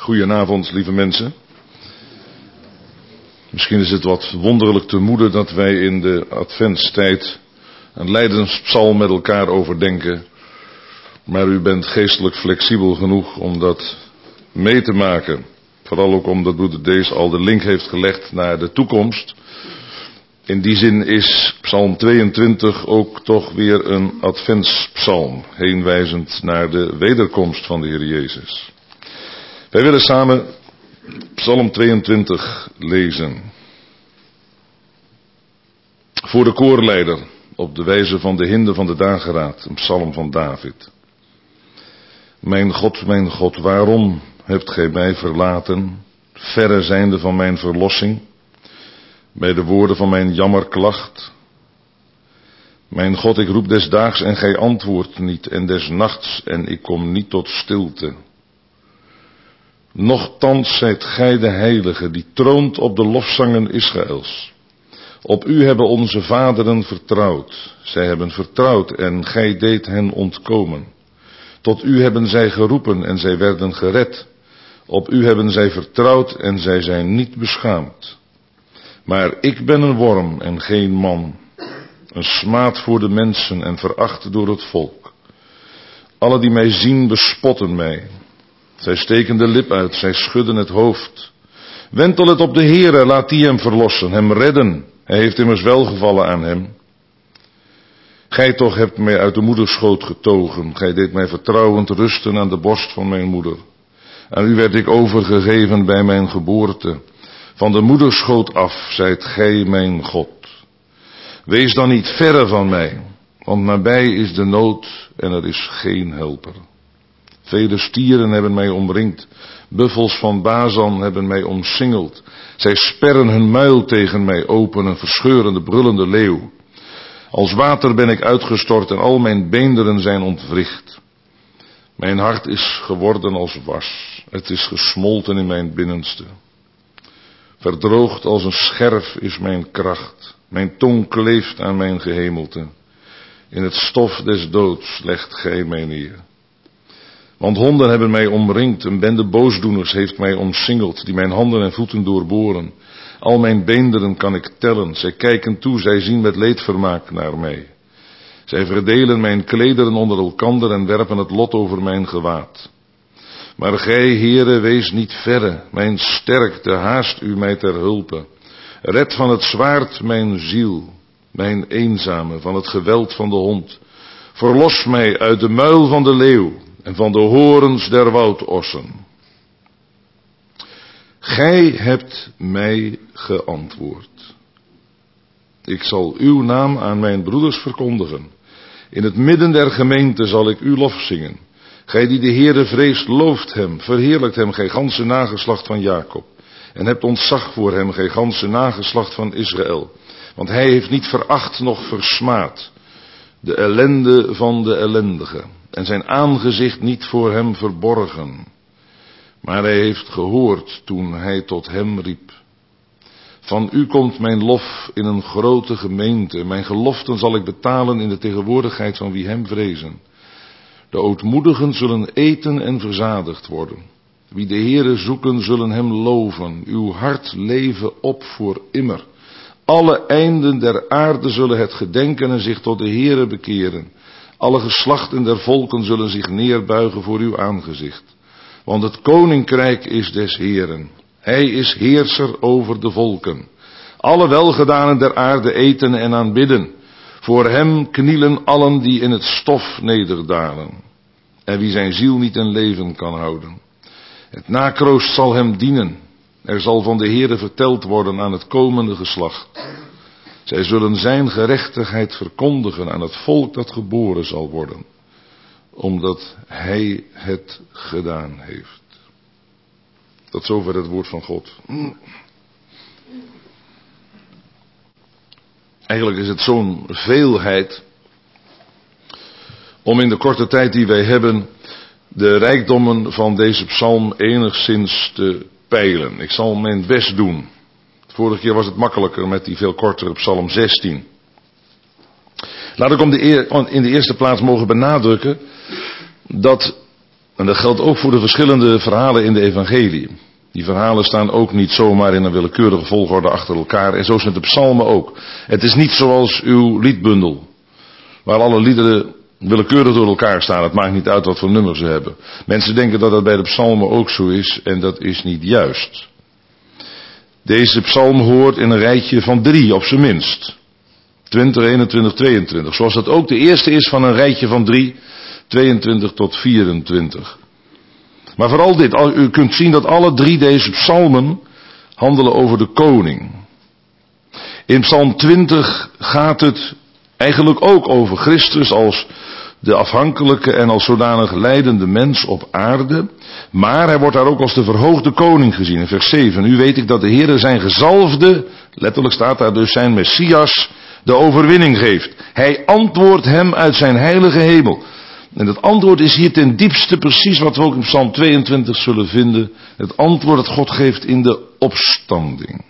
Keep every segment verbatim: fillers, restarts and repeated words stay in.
Goedenavond, lieve mensen. Misschien is het wat wonderlijk te moede dat wij in de adventstijd een lijdenspsalm met elkaar overdenken. Maar u bent geestelijk flexibel genoeg om dat mee te maken. Vooral ook omdat broeder Dees al de link heeft gelegd naar de toekomst. In die zin is psalm tweeëntwintig ook toch weer een adventspsalm, heenwijzend naar de wederkomst van de Heer Jezus. Wij willen samen psalm tweeëntwintig lezen. Voor de koorleider, op de wijze van de hinde van de dageraad, een psalm van David. Mijn God, mijn God, waarom hebt gij mij verlaten, verre zijnde van mijn verlossing, bij de woorden van mijn jammerklacht? Mijn God, ik roep des daags en gij antwoordt niet, en des nachts en ik kom niet tot stilte. Nochtans zijt gij de heilige, die troont op de lofzangen Israëls. Op u hebben onze vaderen vertrouwd. Zij hebben vertrouwd en gij deed hen ontkomen. Tot u hebben zij geroepen en zij werden gered. Op u hebben zij vertrouwd en zij zijn niet beschaamd. Maar ik ben een worm en geen man, een smaad voor de mensen en veracht door het volk. Alle die mij zien bespotten mij. Zij steken de lip uit, zij schudden het hoofd. Wentel het op de Heere, laat die hem verlossen, hem redden. Hij heeft immers welgevallen aan hem. Gij toch hebt mij uit de moederschoot getogen. Gij deed mij vertrouwend rusten aan de borst van mijn moeder. Aan u werd ik overgegeven bij mijn geboorte. Van de moederschoot af zijt gij mijn God. Wees dan niet verre van mij, want nabij is de nood en er is geen helper. Vele stieren hebben mij omringd, buffels van Bazan hebben mij omsingeld. Zij sperren hun muil tegen mij open, een verscheurende, brullende leeuw. Als water ben ik uitgestort en al mijn beenderen zijn ontwricht. Mijn hart is geworden als was, het is gesmolten in mijn binnenste. Verdroogd als een scherf is mijn kracht, mijn tong kleeft aan mijn gehemelte. In het stof des doods legt gij mij neer. Want honden hebben mij omringd, een bende boosdoeners heeft mij omsingeld, die mijn handen en voeten doorboren. Al mijn beenderen kan ik tellen, zij kijken toe, zij zien met leedvermaak naar mij. Zij verdelen mijn klederen onder elkander en werpen het lot over mijn gewaad. Maar gij, Heere, wees niet verre, mijn sterkte, haast u mij ter hulpe. Red van het zwaard mijn ziel, mijn eenzame, van het geweld van de hond. Verlos mij uit de muil van de leeuw en van de horens der woudossen. Gij hebt mij geantwoord. Ik zal uw naam aan mijn broeders verkondigen. In het midden der gemeente zal ik uw lof zingen. Gij die de Heere vreest, looft hem, verheerlijkt hem, gij ganse nageslacht van Jacob. En hebt ontzag voor hem, gij ganse nageslacht van Israël. Want hij heeft niet veracht noch versmaad de ellende van de ellendige. En zijn aangezicht niet voor hem verborgen. Maar hij heeft gehoord toen hij tot hem riep. Van u komt mijn lof in een grote gemeente. Mijn geloften zal ik betalen in de tegenwoordigheid van wie hem vrezen. De ootmoedigen zullen eten en verzadigd worden. Wie de Heere zoeken zullen hem loven. Uw hart leven op voor immer. Alle einden der aarde zullen het gedenken en zich tot de Heere bekeren. Alle geslachten der volken zullen zich neerbuigen voor uw aangezicht. Want het koninkrijk is des Heeren. Hij is heerser over de volken. Alle welgedanen der aarde eten en aanbidden. Voor hem knielen allen die in het stof nederdalen. En wie zijn ziel niet in leven kan houden. Het nakroost zal hem dienen. Er zal van de Heere verteld worden aan het komende geslacht. Zij zullen zijn gerechtigheid verkondigen aan het volk dat geboren zal worden. Omdat hij het gedaan heeft. Tot zover het woord van God. Eigenlijk is het zo'n veelheid om in de korte tijd die wij hebben de rijkdommen van deze psalm enigszins te peilen. Ik zal mijn best doen. Vorige keer was het makkelijker met die veel kortere psalm zestien. Laat ik om de eer, in de eerste plaats mogen benadrukken dat En dat geldt ook voor de verschillende verhalen in de evangelie. Die verhalen staan ook niet zomaar in een willekeurige volgorde achter elkaar. En zo zijn de psalmen ook. Het is niet zoals uw liedbundel, waar alle liederen willekeurig door elkaar staan. Het maakt niet uit wat voor nummers ze hebben. Mensen denken dat dat bij de psalmen ook zo is, en dat is niet juist. Deze psalm hoort in een rijtje van drie, op zijn minst. twintig, eenentwintig, tweeëntwintig. Zoals dat ook de eerste is van een rijtje van drie, tweeëntwintig tot vierentwintig. Maar vooral dit, u kunt zien dat alle drie deze psalmen handelen over de koning. In psalm twintig gaat het eigenlijk ook over Christus als de afhankelijke en als zodanig lijdende mens op aarde. Maar hij wordt daar ook als de verhoogde koning gezien in vers zeven. Nu weet ik dat de Heere zijn gezalfde, letterlijk staat daar dus zijn Messias, de overwinning geeft. Hij antwoordt hem uit zijn heilige hemel. En dat antwoord is hier ten diepste precies wat we ook in psalm tweeëntwintig zullen vinden. Het antwoord dat God geeft in de opstanding.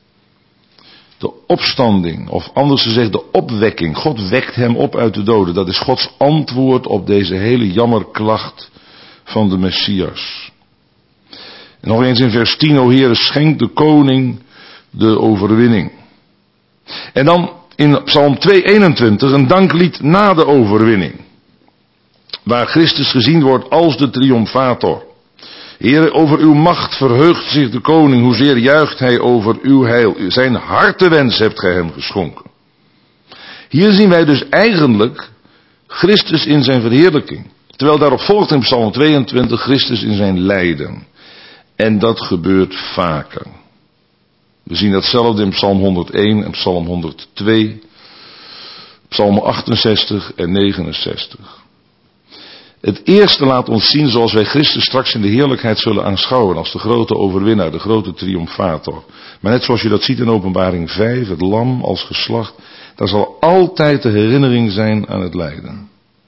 De opstanding, of anders gezegd de opwekking. God wekt hem op uit de doden. Dat is Gods antwoord op deze hele jammerklacht van de Messias. En nog eens in vers tien, o Heere, schenk de koning de overwinning. En dan in psalm tweehonderdeenentwintig een danklied na de overwinning. Waar Christus gezien wordt als de triomfator. Heere, over uw macht verheugt zich de koning, hoezeer juicht hij over uw heil. Zijn hartewens hebt gij hem geschonken. Hier zien wij dus eigenlijk Christus in zijn verheerlijking. Terwijl daarop volgt in psalm tweeëntwintig Christus in zijn lijden. En dat gebeurt vaker. We zien datzelfde in psalm honderdéén en psalm honderdtwee, psalm achtenzestig en negenenzestig. Het eerste laat ons zien zoals wij Christus straks in de heerlijkheid zullen aanschouwen als de grote overwinnaar, de grote triomfator. Maar net zoals je dat ziet in Openbaring vijf, het lam als geslacht, daar zal altijd de herinnering zijn aan het lijden.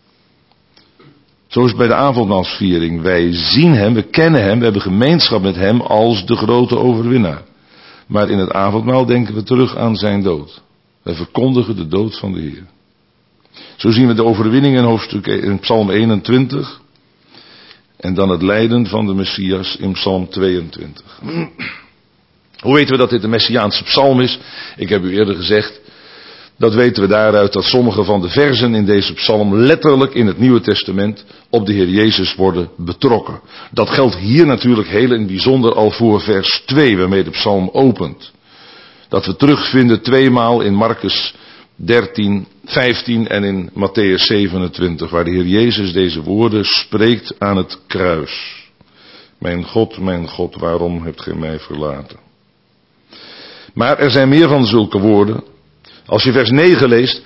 Zo is het bij de avondmaalsviering. Wij zien hem, we kennen hem, we hebben gemeenschap met hem als de grote overwinnaar. Maar in het avondmaal denken we terug aan zijn dood. Wij verkondigen de dood van de Heer. Zo zien we de overwinning in hoofdstuk in psalm eenentwintig. En dan het lijden van de Messias in psalm tweeëntwintig. Hoe weten we dat dit een Messiaanse psalm is? Ik heb u eerder gezegd, dat weten we daaruit dat sommige van de versen in deze psalm letterlijk in het Nieuwe Testament op de Heer Jezus worden betrokken. Dat geldt hier natuurlijk heel in het bijzonder al voor vers twee, waarmee de psalm opent. Dat we terugvinden tweemaal in Marcus dertien, vijftien en in Matthäus zevenentwintig, waar de Heer Jezus deze woorden spreekt aan het kruis. Mijn God, mijn God, waarom hebt gij mij verlaten? Maar er zijn meer van zulke woorden. Als je vers negen leest,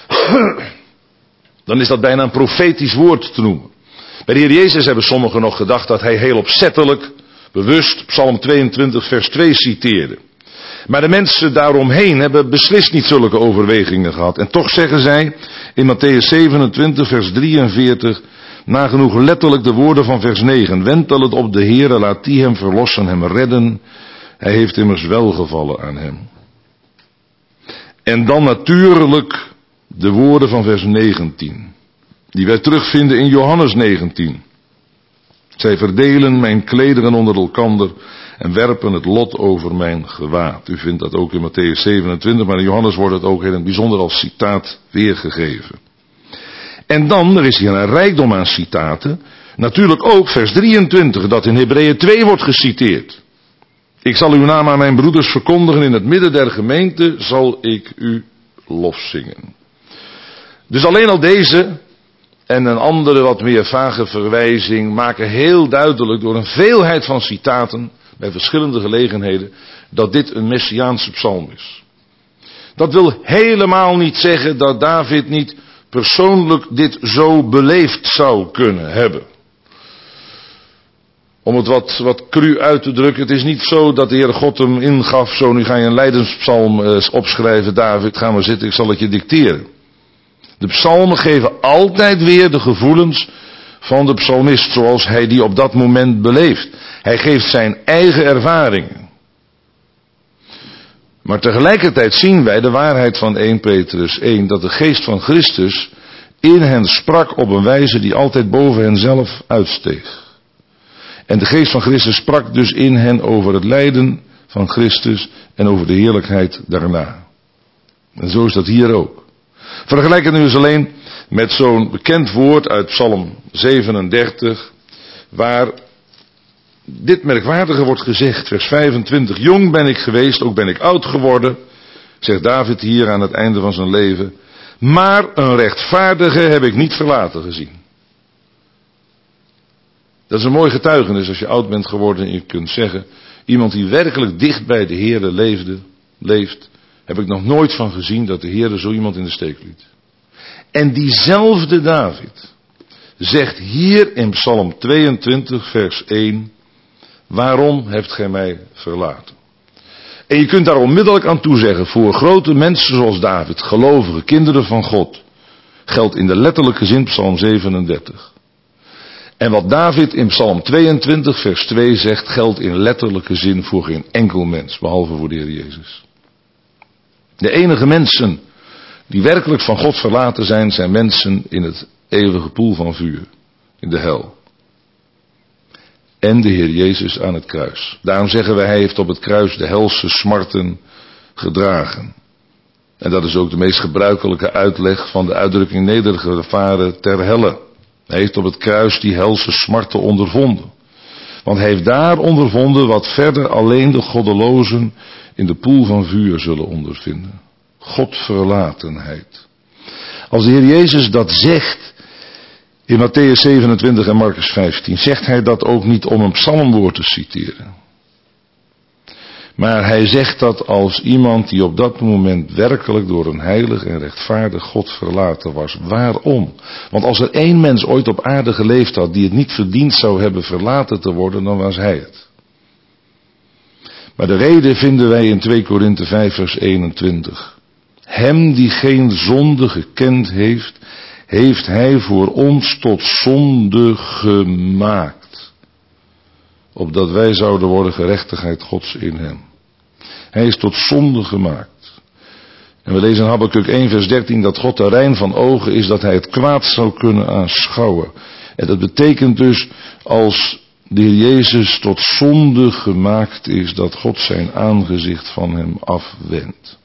dan is dat bijna een profetisch woord te noemen. Bij de Heer Jezus hebben sommigen nog gedacht dat hij heel opzettelijk, bewust, psalm tweeëntwintig vers twee citeerde. Maar de mensen daaromheen hebben beslist niet zulke overwegingen gehad. En toch zeggen zij in Matthäus zevenentwintig vers drieënveertig, nagenoeg letterlijk de woorden van vers negen. Wentel het op de Heere, laat die hem verlossen, hem redden. Hij heeft immers welgevallen aan hem. En dan natuurlijk de woorden van vers negentien. Die wij terugvinden in Johannes negentien. Zij verdelen mijn klederen onder elkander en werpen het lot over mijn gewaad. U vindt dat ook in Matthäus zevenentwintig, maar in Johannes wordt het ook in het bijzonder als citaat weergegeven. En dan, er is hier een rijkdom aan citaten, natuurlijk ook vers drieëntwintig, dat in Hebreeën twee wordt geciteerd. Ik zal uw naam aan mijn broeders verkondigen, in het midden der gemeente zal ik u lofzingen. Dus alleen al deze en een andere wat meer vage verwijzing maken heel duidelijk door een veelheid van citaten bij verschillende gelegenheden dat dit een Messiaanse psalm is. Dat wil helemaal niet zeggen dat David niet persoonlijk dit zo beleefd zou kunnen hebben. Om het wat, wat cru uit te drukken, het is niet zo dat de Heer God hem ingaf, zo nu ga je een lijdenspsalm uh, opschrijven, David, ga maar zitten, ik zal het je dicteren. De psalmen geven altijd weer de gevoelens van de psalmist, zoals hij die op dat moment beleeft. Hij geeft zijn eigen ervaringen. Maar tegelijkertijd zien wij de waarheid van eerste Petrus één, dat de geest van Christus in hen sprak op een wijze die altijd boven hen zelf uitsteeg. En de geest van Christus sprak dus in hen over het lijden van Christus en over de heerlijkheid daarna. En zo is dat hier ook. Vergelijk het nu eens alleen met zo'n bekend woord uit Psalm zevenendertig, waar dit merkwaardige wordt gezegd, vers vijfentwintig. Jong ben ik geweest, ook ben ik oud geworden, zegt David hier aan het einde van zijn leven. Maar een rechtvaardige heb ik niet verlaten gezien. Dat is een mooi getuigenis als je oud bent geworden en je kunt zeggen, iemand die werkelijk dicht bij de Heere leefde, leeft, heb ik nog nooit van gezien dat de Heere zo iemand in de steek liet. En diezelfde David zegt hier in Psalm tweeëntwintig vers één, waarom hebt gij mij verlaten? En je kunt daar onmiddellijk aan toezeggen, voor grote mensen zoals David, gelovige kinderen van God, geldt in de letterlijke zin Psalm zevenendertig. En wat David in Psalm tweeëntwintig vers twee zegt, geldt in letterlijke zin voor geen enkel mens, behalve voor de Heer Jezus. De enige mensen die werkelijk van God verlaten zijn, zijn mensen in het eeuwige poel van vuur, in de hel. En de Heer Jezus aan het kruis. Daarom zeggen wij, hij heeft op het kruis de helse smarten gedragen. En dat is ook de meest gebruikelijke uitleg van de uitdrukking nedergevaren ter helle. Hij heeft op het kruis die helse smarten ondervonden. Want hij heeft daar ondervonden wat verder alleen de goddelozen in de poel van vuur zullen ondervinden. Godverlatenheid. Als de Heer Jezus dat zegt in Matthäus zevenentwintig en Marcus vijftien, zegt hij dat ook niet om een psalmwoord te citeren. Maar hij zegt dat als iemand die op dat moment werkelijk door een heilig en rechtvaardig God verlaten was. Waarom? Want als er één mens ooit op aarde geleefd had die het niet verdiend zou hebben verlaten te worden, dan was hij het. Maar de reden vinden wij in twee Korinthe vijf vers eenentwintig. Hem die geen zonde gekend heeft, heeft hij voor ons tot zonde gemaakt. Opdat wij zouden worden gerechtigheid Gods in hem. Hij is tot zonde gemaakt. En we lezen in Habakuk één vers dertien dat God de rein van ogen is, dat hij het kwaad zou kunnen aanschouwen. En dat betekent dus als de Heer Jezus tot zonde gemaakt is, dat God zijn aangezicht van hem afwendt.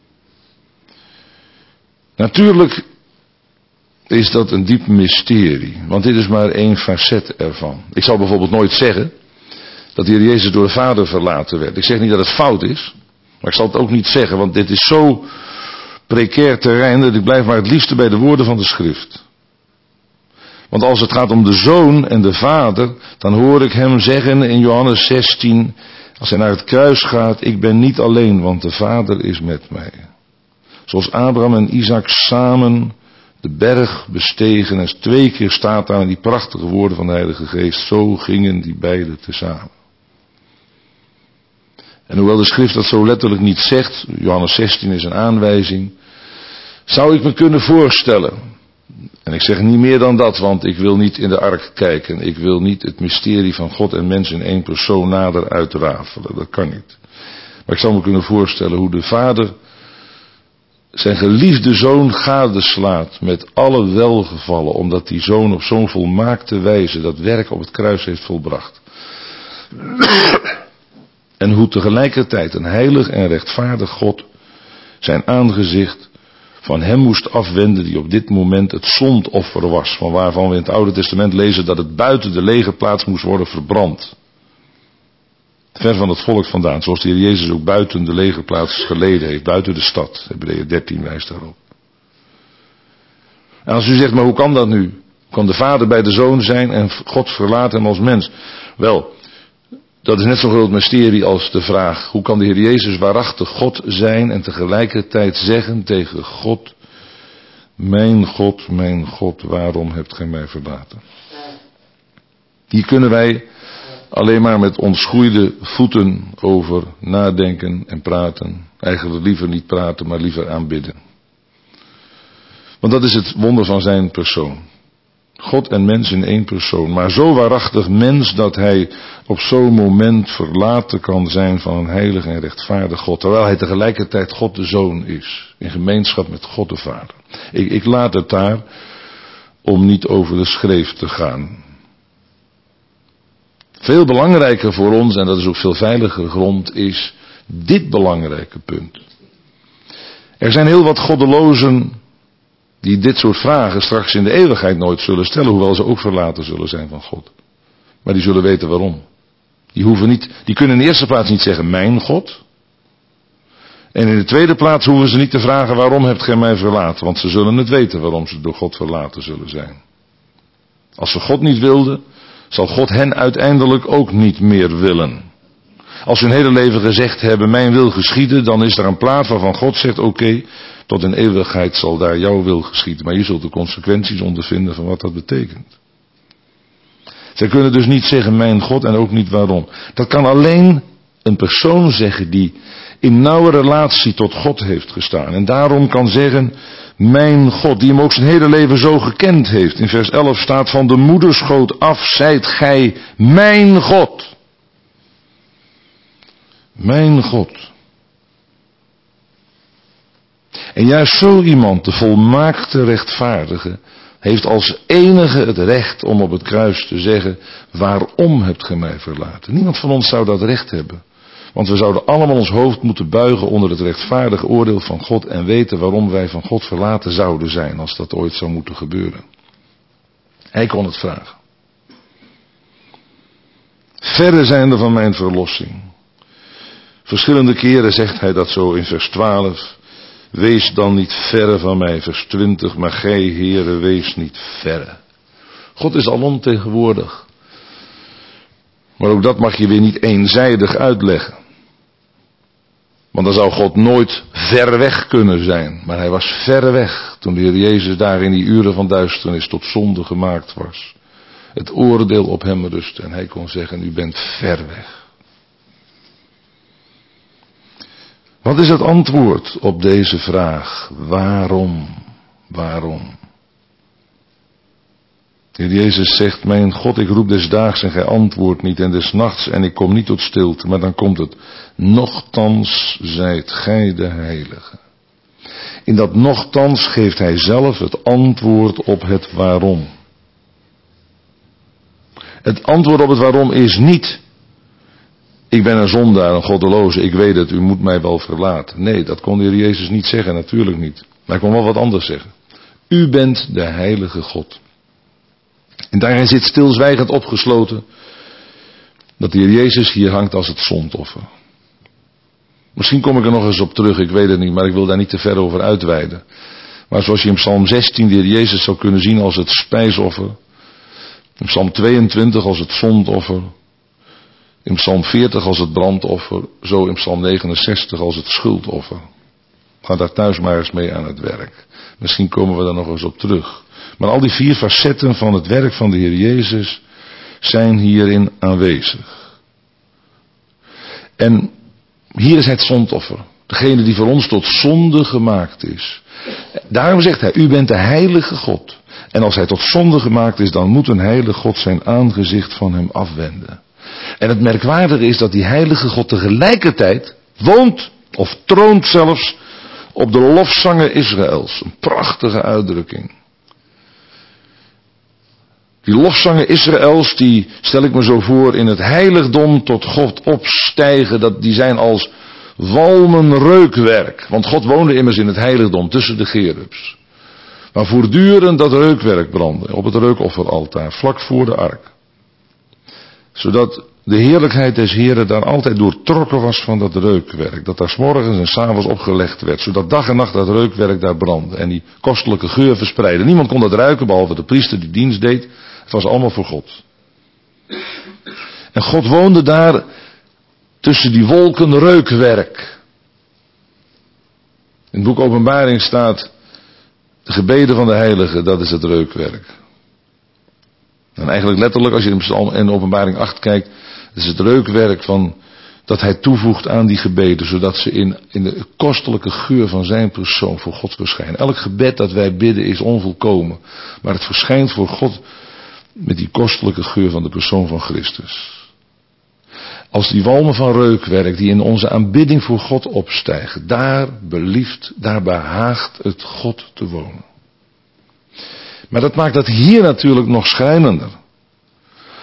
Natuurlijk is dat een diep mysterie, want dit is maar één facet ervan. Ik zal bijvoorbeeld nooit zeggen dat de Heer Jezus door de Vader verlaten werd. Ik zeg niet dat het fout is, maar ik zal het ook niet zeggen, want dit is zo precair terrein dat ik blijf maar het liefste bij de woorden van de schrift. Want als het gaat om de Zoon en de Vader, dan hoor ik hem zeggen in Johannes zestien, als hij naar het kruis gaat, ik ben niet alleen, want de Vader is met mij. Zoals Abraham en Isaac samen de berg bestegen, en twee keer staat daar in die prachtige woorden van de Heilige Geest, zo gingen die beiden tezamen. En hoewel de schrift dat zo letterlijk niet zegt, Johannes zestien is een aanwijzing, zou ik me kunnen voorstellen, en ik zeg niet meer dan dat, want ik wil niet in de ark kijken, ik wil niet het mysterie van God en mens in één persoon nader uitrafelen, dat kan niet. Maar ik zou me kunnen voorstellen hoe de Vader zijn geliefde zoon gadeslaat met alle welgevallen, omdat die zoon op zo'n volmaakte wijze dat werk op het kruis heeft volbracht. En hoe tegelijkertijd een heilig en rechtvaardig God zijn aangezicht van hem moest afwenden die op dit moment het zondoffer was, van waarvan we in het Oude Testament lezen dat het buiten de legerplaats moest worden verbrand. Ver van het volk vandaan, zoals de Heer Jezus ook buiten de legerplaats geleden heeft, buiten de stad. Hebreeën dertien wijst daarop. En als u zegt, maar hoe kan dat nu? Kan de Vader bij de Zoon zijn en God verlaat hem als mens? Wel, dat is net zo'n groot mysterie als de vraag, hoe kan de Heer Jezus waarachtig God zijn en tegelijkertijd zeggen tegen God, mijn God, mijn God, waarom hebt gij mij verlaten? Hier kunnen wij alleen maar met ontschoeide voeten over nadenken en praten. Eigenlijk liever niet praten, maar liever aanbidden. Want dat is het wonder van zijn persoon. God en mens in één persoon. Maar zo waarachtig mens dat hij op zo'n moment verlaten kan zijn van een heilig en rechtvaardig God. Terwijl hij tegelijkertijd God de Zoon is. In gemeenschap met God de Vader. Ik, ik laat het daar om niet over de schreef te gaan. Veel belangrijker voor ons, en dat is ook veel veiliger grond, is dit belangrijke punt. Er zijn heel wat goddelozen die dit soort vragen straks in de eeuwigheid nooit zullen stellen, hoewel ze ook verlaten zullen zijn van God. Maar die zullen weten waarom. Die hoeven niet, die kunnen in de eerste plaats niet zeggen, mijn God. En in de tweede plaats hoeven ze niet te vragen, waarom hebt gij mij verlaten? Want ze zullen het weten waarom ze door God verlaten zullen zijn. Als ze God niet wilden, zal God hen uiteindelijk ook niet meer willen. Als ze hun hele leven gezegd hebben, mijn wil geschieden, dan is er een plaats waarvan God zegt, oké, okay, tot in eeuwigheid zal daar jouw wil geschieden. Maar je zult de consequenties ondervinden van wat dat betekent. Zij kunnen dus niet zeggen, mijn God, en ook niet waarom. Dat kan alleen een persoon zeggen die in nauwe relatie tot God heeft gestaan. En daarom kan zeggen, mijn God, die hem ook zijn hele leven zo gekend heeft. In vers elf staat, van de moederschoot af zijt gij mijn God. Mijn God. En juist zo iemand, de volmaakte rechtvaardige, heeft als enige het recht om op het kruis te zeggen, waarom hebt gij mij verlaten? Niemand van ons zou dat recht hebben. Want we zouden allemaal ons hoofd moeten buigen onder het rechtvaardige oordeel van God en weten waarom wij van God verlaten zouden zijn als dat ooit zou moeten gebeuren. Hij kon het vragen. Verre zijnde van mijn verlossing. Verschillende keren zegt hij dat zo in vers twaalf. Wees dan niet verre van mij, vers twintig, maar gij, Heere, wees niet verre. God is alomtegenwoordig. Maar ook dat mag je weer niet eenzijdig uitleggen. Want dan zou God nooit ver weg kunnen zijn. Maar hij was ver weg toen de Heer Jezus daar in die uren van duisternis tot zonde gemaakt was. Het oordeel op hem rustte en hij kon zeggen, u bent ver weg. Wat is het antwoord op deze vraag? Waarom? Waarom? De Heer Jezus zegt, mijn God, ik roep des daags en gij antwoordt niet, en des nachts en ik kom niet tot stilte. Maar dan komt het, nochtans zijt gij de heilige. In dat nochtans geeft hij zelf het antwoord op het waarom. Het antwoord op het waarom is niet, ik ben een zondaar, een goddeloze, ik weet het, u moet mij wel verlaten. Nee, dat kon de Heer Jezus niet zeggen, natuurlijk niet. Maar hij kon wel wat anders zeggen. U bent de heilige God. En daarin zit stilzwijgend opgesloten dat de Heer Jezus hier hangt als het zondoffer. Misschien kom ik er nog eens op terug, ik weet het niet, maar ik wil daar niet te ver over uitweiden. Maar zoals je in Psalm zestien de Heer Jezus zou kunnen zien als het spijsoffer, in Psalm tweeëntwintig als het zondoffer, in Psalm veertig als het brandoffer, zo in Psalm negenenzestig als het schuldoffer. Ga daar thuis maar eens mee aan het werk. Misschien komen we daar nog eens op terug. Maar al die vier facetten van het werk van de Heer Jezus zijn hierin aanwezig. En hier is het zondoffer. Degene die voor ons tot zonde gemaakt is. Daarom zegt hij, u bent de heilige God. En als hij tot zonde gemaakt is, dan moet een heilige God zijn aangezicht van hem afwenden. En het merkwaardige is dat die heilige God tegelijkertijd woont, of troont zelfs, op de lofzangen Israëls. Een prachtige uitdrukking. Die lofzangen Israëls, die stel ik me zo voor in het heiligdom tot God opstijgen, dat die zijn als walmen reukwerk. Want God woonde immers in het heiligdom tussen de gerubs. Maar voortdurend dat reukwerk brandde op het reukofferaltaar, vlak voor de ark. Zodat de heerlijkheid des Heren daar altijd doortrokken was van dat reukwerk. Dat daar 's morgens en 's avonds opgelegd werd. Zodat dag en nacht dat reukwerk daar brandde. En die kostelijke geur verspreidde. Niemand kon dat ruiken behalve de priester die dienst deed. Het was allemaal voor God. En God woonde daar tussen die wolken reukwerk. In het boek Openbaring staat, de gebeden van de heiligen, dat is het reukwerk. En eigenlijk letterlijk, als je in Psalm en Openbaring acht kijkt, is het reukwerk van dat hij toevoegt aan die gebeden, zodat ze in, in de kostelijke geur van zijn persoon voor God verschijnen. Elk gebed dat wij bidden is onvolkomen, maar het verschijnt voor God met die kostelijke geur van de persoon van Christus. Als die walmen van reukwerk die in onze aanbidding voor God opstijgen, daar belieft, daar behaagt het God te wonen. Maar dat maakt het hier natuurlijk nog schrijnender.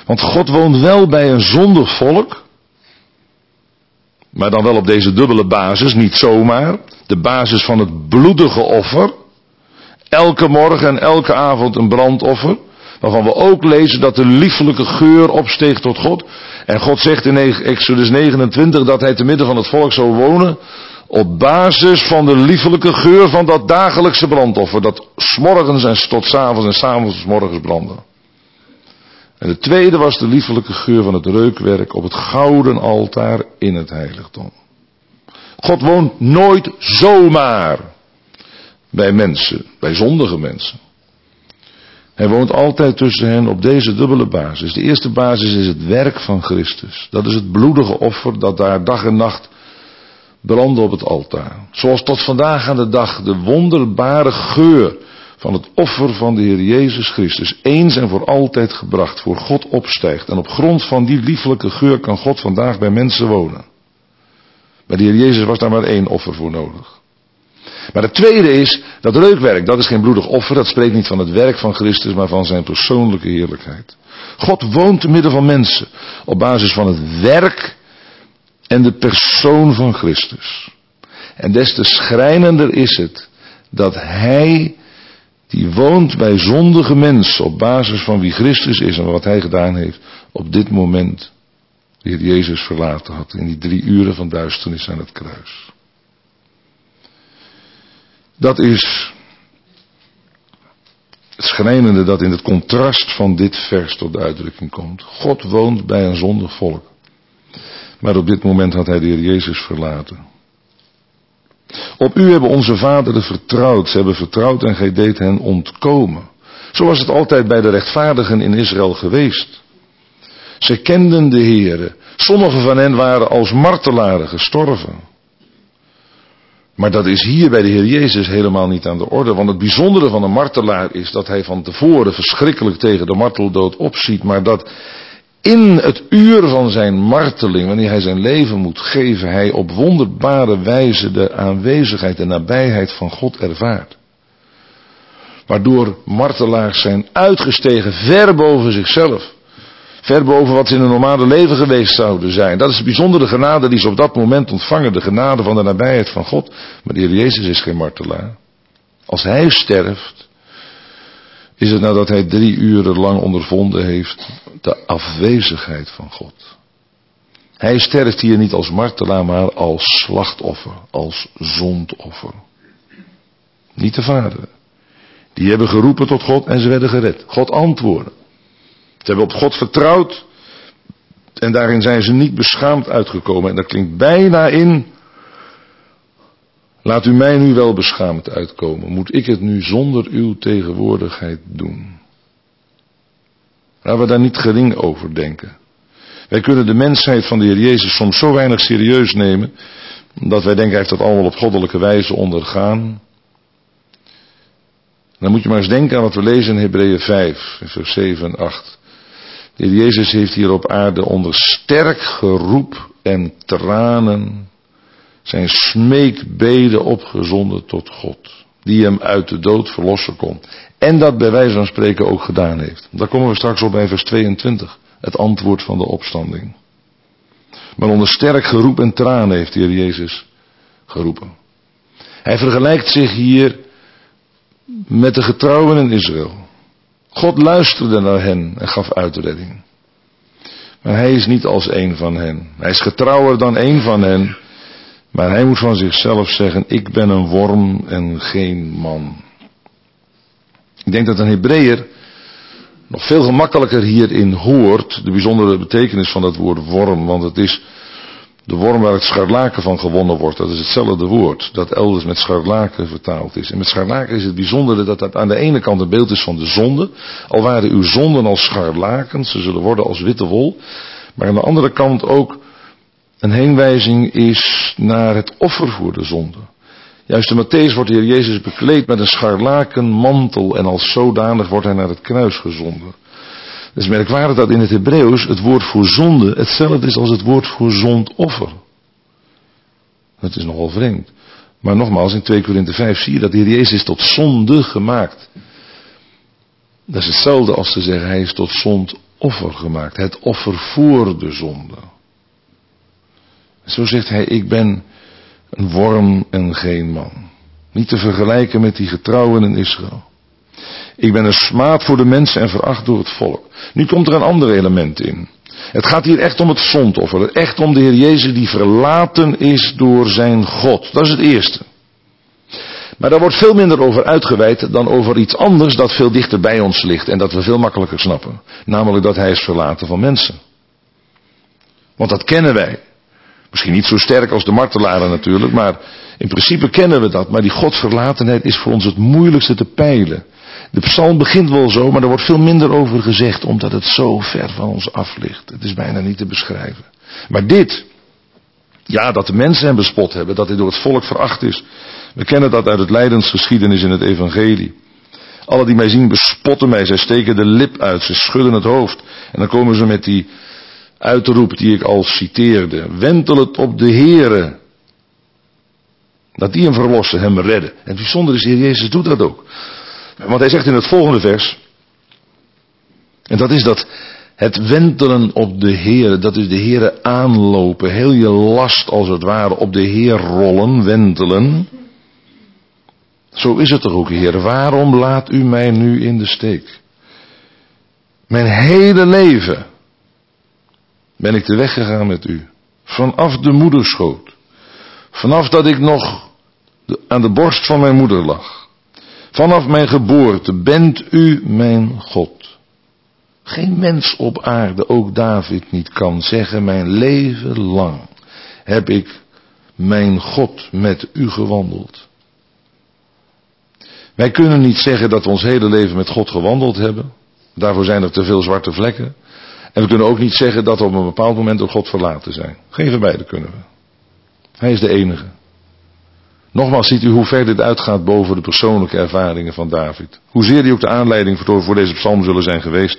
Want God woont wel bij een zondig volk. Maar dan wel op deze dubbele basis, niet zomaar. De basis van het bloedige offer. Elke morgen en elke avond een brandoffer. Waarvan we ook lezen dat de liefelijke geur opsteeg tot God. En God zegt in Exodus negenentwintig dat hij te midden van het volk zou wonen. Op basis van de liefelijke geur van dat dagelijkse brandoffer. Dat 's morgens en tot 's avonds en 's avonds tot 's morgens brandde. En de tweede was de liefelijke geur van het reukwerk op het gouden altaar in het heiligdom. God woont nooit zomaar bij mensen, bij zondige mensen. Hij woont altijd tussen hen op deze dubbele basis. De eerste basis is het werk van Christus. Dat is het bloedige offer dat daar dag en nacht brandde op het altaar. Zoals tot vandaag aan de dag de wonderbare geur van het offer van de Heer Jezus Christus eens en voor altijd gebracht voor God opstijgt. En op grond van die liefelijke geur kan God vandaag bij mensen wonen. Bij de Heer Jezus was daar maar één offer voor nodig. Maar het tweede is, dat reukwerk, dat is geen bloedig offer, dat spreekt niet van het werk van Christus, maar van zijn persoonlijke heerlijkheid. God woont te midden van mensen, op basis van het werk en de persoon van Christus. En des te schrijnender is het, dat hij, die woont bij zondige mensen, op basis van wie Christus is en wat hij gedaan heeft, op dit moment de Heer Jezus verlaten had, in die drie uren van duisternis aan het kruis. Dat is het schrijnende dat in het contrast van dit vers tot de uitdrukking komt. God woont bij een zondig volk. Maar op dit moment had hij de Heer Jezus verlaten. Op u hebben onze vaderen vertrouwd. Ze hebben vertrouwd en gij deed hen ontkomen. Zo was het altijd bij de rechtvaardigen in Israël geweest. Ze kenden de Heere. Sommigen van hen waren als martelaren gestorven. Maar dat is hier bij de Heer Jezus helemaal niet aan de orde. Want het bijzondere van een martelaar is dat hij van tevoren verschrikkelijk tegen de marteldood opziet. Maar dat in het uur van zijn marteling, wanneer hij zijn leven moet geven, hij op wonderbare wijze de aanwezigheid en nabijheid van God ervaart. Waardoor martelaars zijn uitgestegen ver boven zichzelf. Ver boven wat ze in een normale leven geweest zouden zijn. Dat is de bijzondere genade die ze op dat moment ontvangen. De genade van de nabijheid van God. Maar de Heer Jezus is geen martelaar. Als hij sterft, is het nadat hij drie uren lang ondervonden heeft de afwezigheid van God. Hij sterft hier niet als martelaar, maar als slachtoffer. Als zondoffer. Niet de vader. Die hebben geroepen tot God en ze werden gered. God antwoordde. Ze hebben op God vertrouwd en daarin zijn ze niet beschaamd uitgekomen. En dat klinkt bijna in, laat u mij nu wel beschaamd uitkomen. Moet ik het nu zonder uw tegenwoordigheid doen? Laten we daar niet gering over denken. Wij kunnen de mensheid van de Heer Jezus soms zo weinig serieus nemen, dat wij denken hij heeft dat allemaal op goddelijke wijze ondergaan. Dan moet je maar eens denken aan wat we lezen in Hebreeën vijf, vers zeven en acht. De Heer Jezus heeft hier op aarde onder sterk geroep en tranen zijn smeekbeden opgezonden tot God. Die hem uit de dood verlossen kon. En dat bij wijze van spreken ook gedaan heeft. Daar komen we straks op bij vers tweeëntwintig. Het antwoord van de opstanding. Maar onder sterk geroep en tranen heeft de Heer Jezus geroepen. Hij vergelijkt zich hier met de getrouwen in Israël. God luisterde naar hen en gaf uitredding. Maar hij is niet als een van hen. Hij is getrouwer dan een van hen. Maar hij moet van zichzelf zeggen, ik ben een worm en geen man. Ik denk dat een Hebreeër nog veel gemakkelijker hierin hoort de bijzondere betekenis van dat woord worm. Want het is de worm waar het scharlaken van gewonnen wordt. Dat is hetzelfde woord dat elders met scharlaken vertaald is. En met scharlaken is het bijzondere dat dat aan de ene kant een beeld is van de zonde. Al waren uw zonden als scharlaken, ze zullen worden als witte wol. Maar aan de andere kant ook een heenwijzing is naar het offer voor de zonde. Juist in Mattheüs wordt de Heer Jezus bekleed met een scharlaken mantel en als zodanig wordt hij naar het kruis gezonden. Het is merkwaardig dat in het Hebreeuws het woord voor zonde hetzelfde is als het woord voor zondoffer. Dat is nogal vreemd. Maar nogmaals, in twee Korinthe vijf zie je dat de Heer Jezus is tot zonde gemaakt. Dat is hetzelfde als te zeggen hij is tot zondoffer offer gemaakt. Het offer voor de zonde. Zo zegt hij, ik ben een worm en geen man. Niet te vergelijken met die getrouwen in Israël. Ik ben een smaad voor de mensen en veracht door het volk. Nu komt er een ander element in. Het gaat hier echt om het zondoffer. Echt om de Heer Jezus die verlaten is door zijn God. Dat is het eerste. Maar daar wordt veel minder over uitgeweid dan over iets anders dat veel dichter bij ons ligt. En dat we veel makkelijker snappen. Namelijk dat hij is verlaten van mensen. Want dat kennen wij. Misschien niet zo sterk als de martelaren natuurlijk. Maar in principe kennen we dat. Maar die Godverlatenheid is voor ons het moeilijkste te peilen. De psalm begint wel zo, maar er wordt veel minder over gezegd, omdat het zo ver van ons af ligt. Het is bijna niet te beschrijven. Maar dit, ja, dat de mensen hem bespot hebben, dat hij door het volk veracht is. We kennen dat uit het lijdensgeschiedenis in het evangelie. Alle die mij zien bespotten mij, zij steken de lip uit, ze schudden het hoofd. En dan komen ze met die uitroep die ik al citeerde. Wentel het op de Heere. Dat die hem verlossen, hem redden. En het bijzondere is, de Heer Jezus doet dat ook. Want hij zegt in het volgende vers, en dat is dat het wentelen op de Heer, dat is de Heer aanlopen, heel je last als het ware op de Heer rollen, wentelen. Zo is het toch ook, Heer, waarom laat u mij nu in de steek? Mijn hele leven ben ik de weg gegaan met u, vanaf de moederschoot, vanaf dat ik nog aan de borst van mijn moeder lag. Vanaf mijn geboorte bent u mijn God. Geen mens op aarde, ook David niet, kan zeggen, mijn leven lang heb ik mijn God met u gewandeld. Wij kunnen niet zeggen dat we ons hele leven met God gewandeld hebben. Daarvoor zijn er te veel zwarte vlekken. En we kunnen ook niet zeggen dat we op een bepaald moment door God verlaten zijn. Geen van beide kunnen we. Hij is de enige. Nogmaals, ziet u hoe ver dit uitgaat boven de persoonlijke ervaringen van David. Hoezeer die ook de aanleiding voor, voor deze psalm zullen zijn geweest.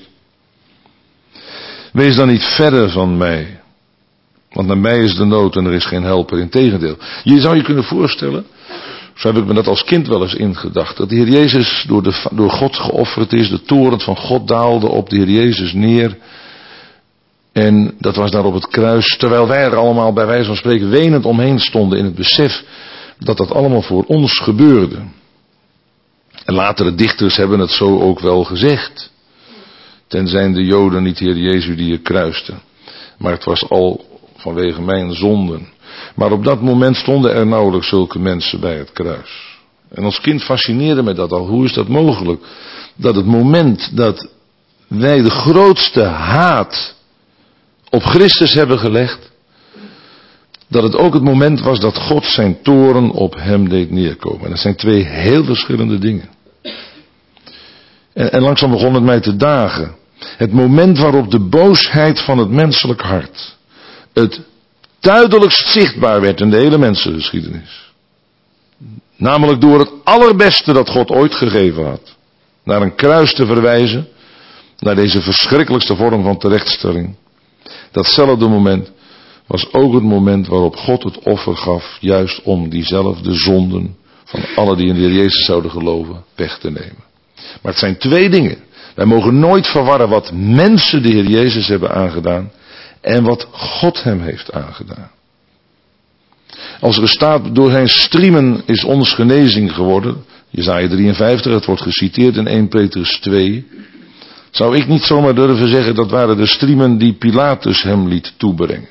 Wees dan niet verder van mij. Want naar mij is de nood en er is geen helper. Integendeel. Je zou je kunnen voorstellen, zo heb ik me dat als kind wel eens ingedacht, dat de Heer Jezus door, de, door God geofferd is. De toren van God daalde op de Heer Jezus neer. En dat was daar op het kruis. Terwijl wij er allemaal bij wijze van spreken wenend omheen stonden in het besef dat dat allemaal voor ons gebeurde. En latere dichters hebben het zo ook wel gezegd. Ten zijn de Joden niet de Heer Jezus die je kruiste. Maar het was al vanwege mijn zonden. Maar op dat moment stonden er nauwelijks zulke mensen bij het kruis. En als kind fascineerde me dat al. Hoe is dat mogelijk? Dat het moment dat wij de grootste haat op Christus hebben gelegd, dat het ook het moment was dat God zijn toren op hem deed neerkomen. En dat zijn twee heel verschillende dingen. En, en langzaam begon het mij te dagen. Het moment waarop de boosheid van het menselijk hart het duidelijkst zichtbaar werd in de hele mensengeschiedenis. Namelijk door het allerbeste dat God ooit gegeven had. Naar een kruis te verwijzen. Naar deze verschrikkelijkste vorm van terechtstelling. Datzelfde moment was ook het moment waarop God het offer gaf, juist om diezelfde zonden van alle die in de Heer Jezus zouden geloven, weg te nemen. Maar het zijn twee dingen. Wij mogen nooit verwarren wat mensen de Heer Jezus hebben aangedaan en wat God hem heeft aangedaan. Als er staat, door zijn striemen is ons genezing geworden, Jesaja drieënvijftig, het wordt geciteerd in eerste Petrus twee, zou ik niet zomaar durven zeggen dat waren de striemen die Pilatus hem liet toebrengen.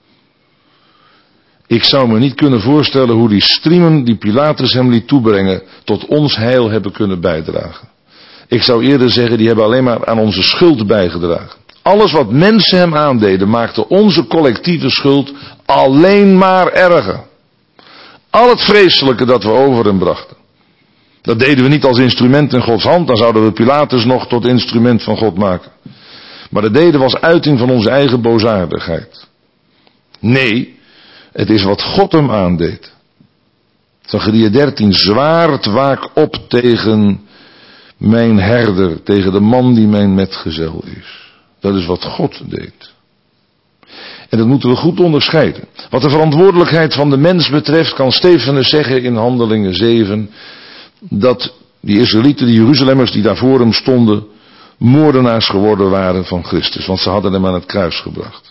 Ik zou me niet kunnen voorstellen hoe die striemen die Pilatus hem liet toebrengen tot ons heil hebben kunnen bijdragen. Ik zou eerder zeggen, die hebben alleen maar aan onze schuld bijgedragen. Alles wat mensen hem aandeden maakte onze collectieve schuld alleen maar erger. Al het vreselijke dat we over hem brachten. Dat deden we niet als instrument in Gods hand, dan zouden we Pilatus nog tot instrument van God maken. Maar dat deden we als uiting van onze eigen boosaardigheid. Nee, het is wat God hem aandeed. Zachariah dertien, zwaard waak op tegen mijn herder, tegen de man die mijn metgezel is. Dat is wat God deed. En dat moeten we goed onderscheiden. Wat de verantwoordelijkheid van de mens betreft, kan Stefanus zeggen in Handelingen zeven, dat die Israëlieten, die Jeruzalemmers die daar voor hem stonden, moordenaars geworden waren van Christus, want ze hadden hem aan het kruis gebracht.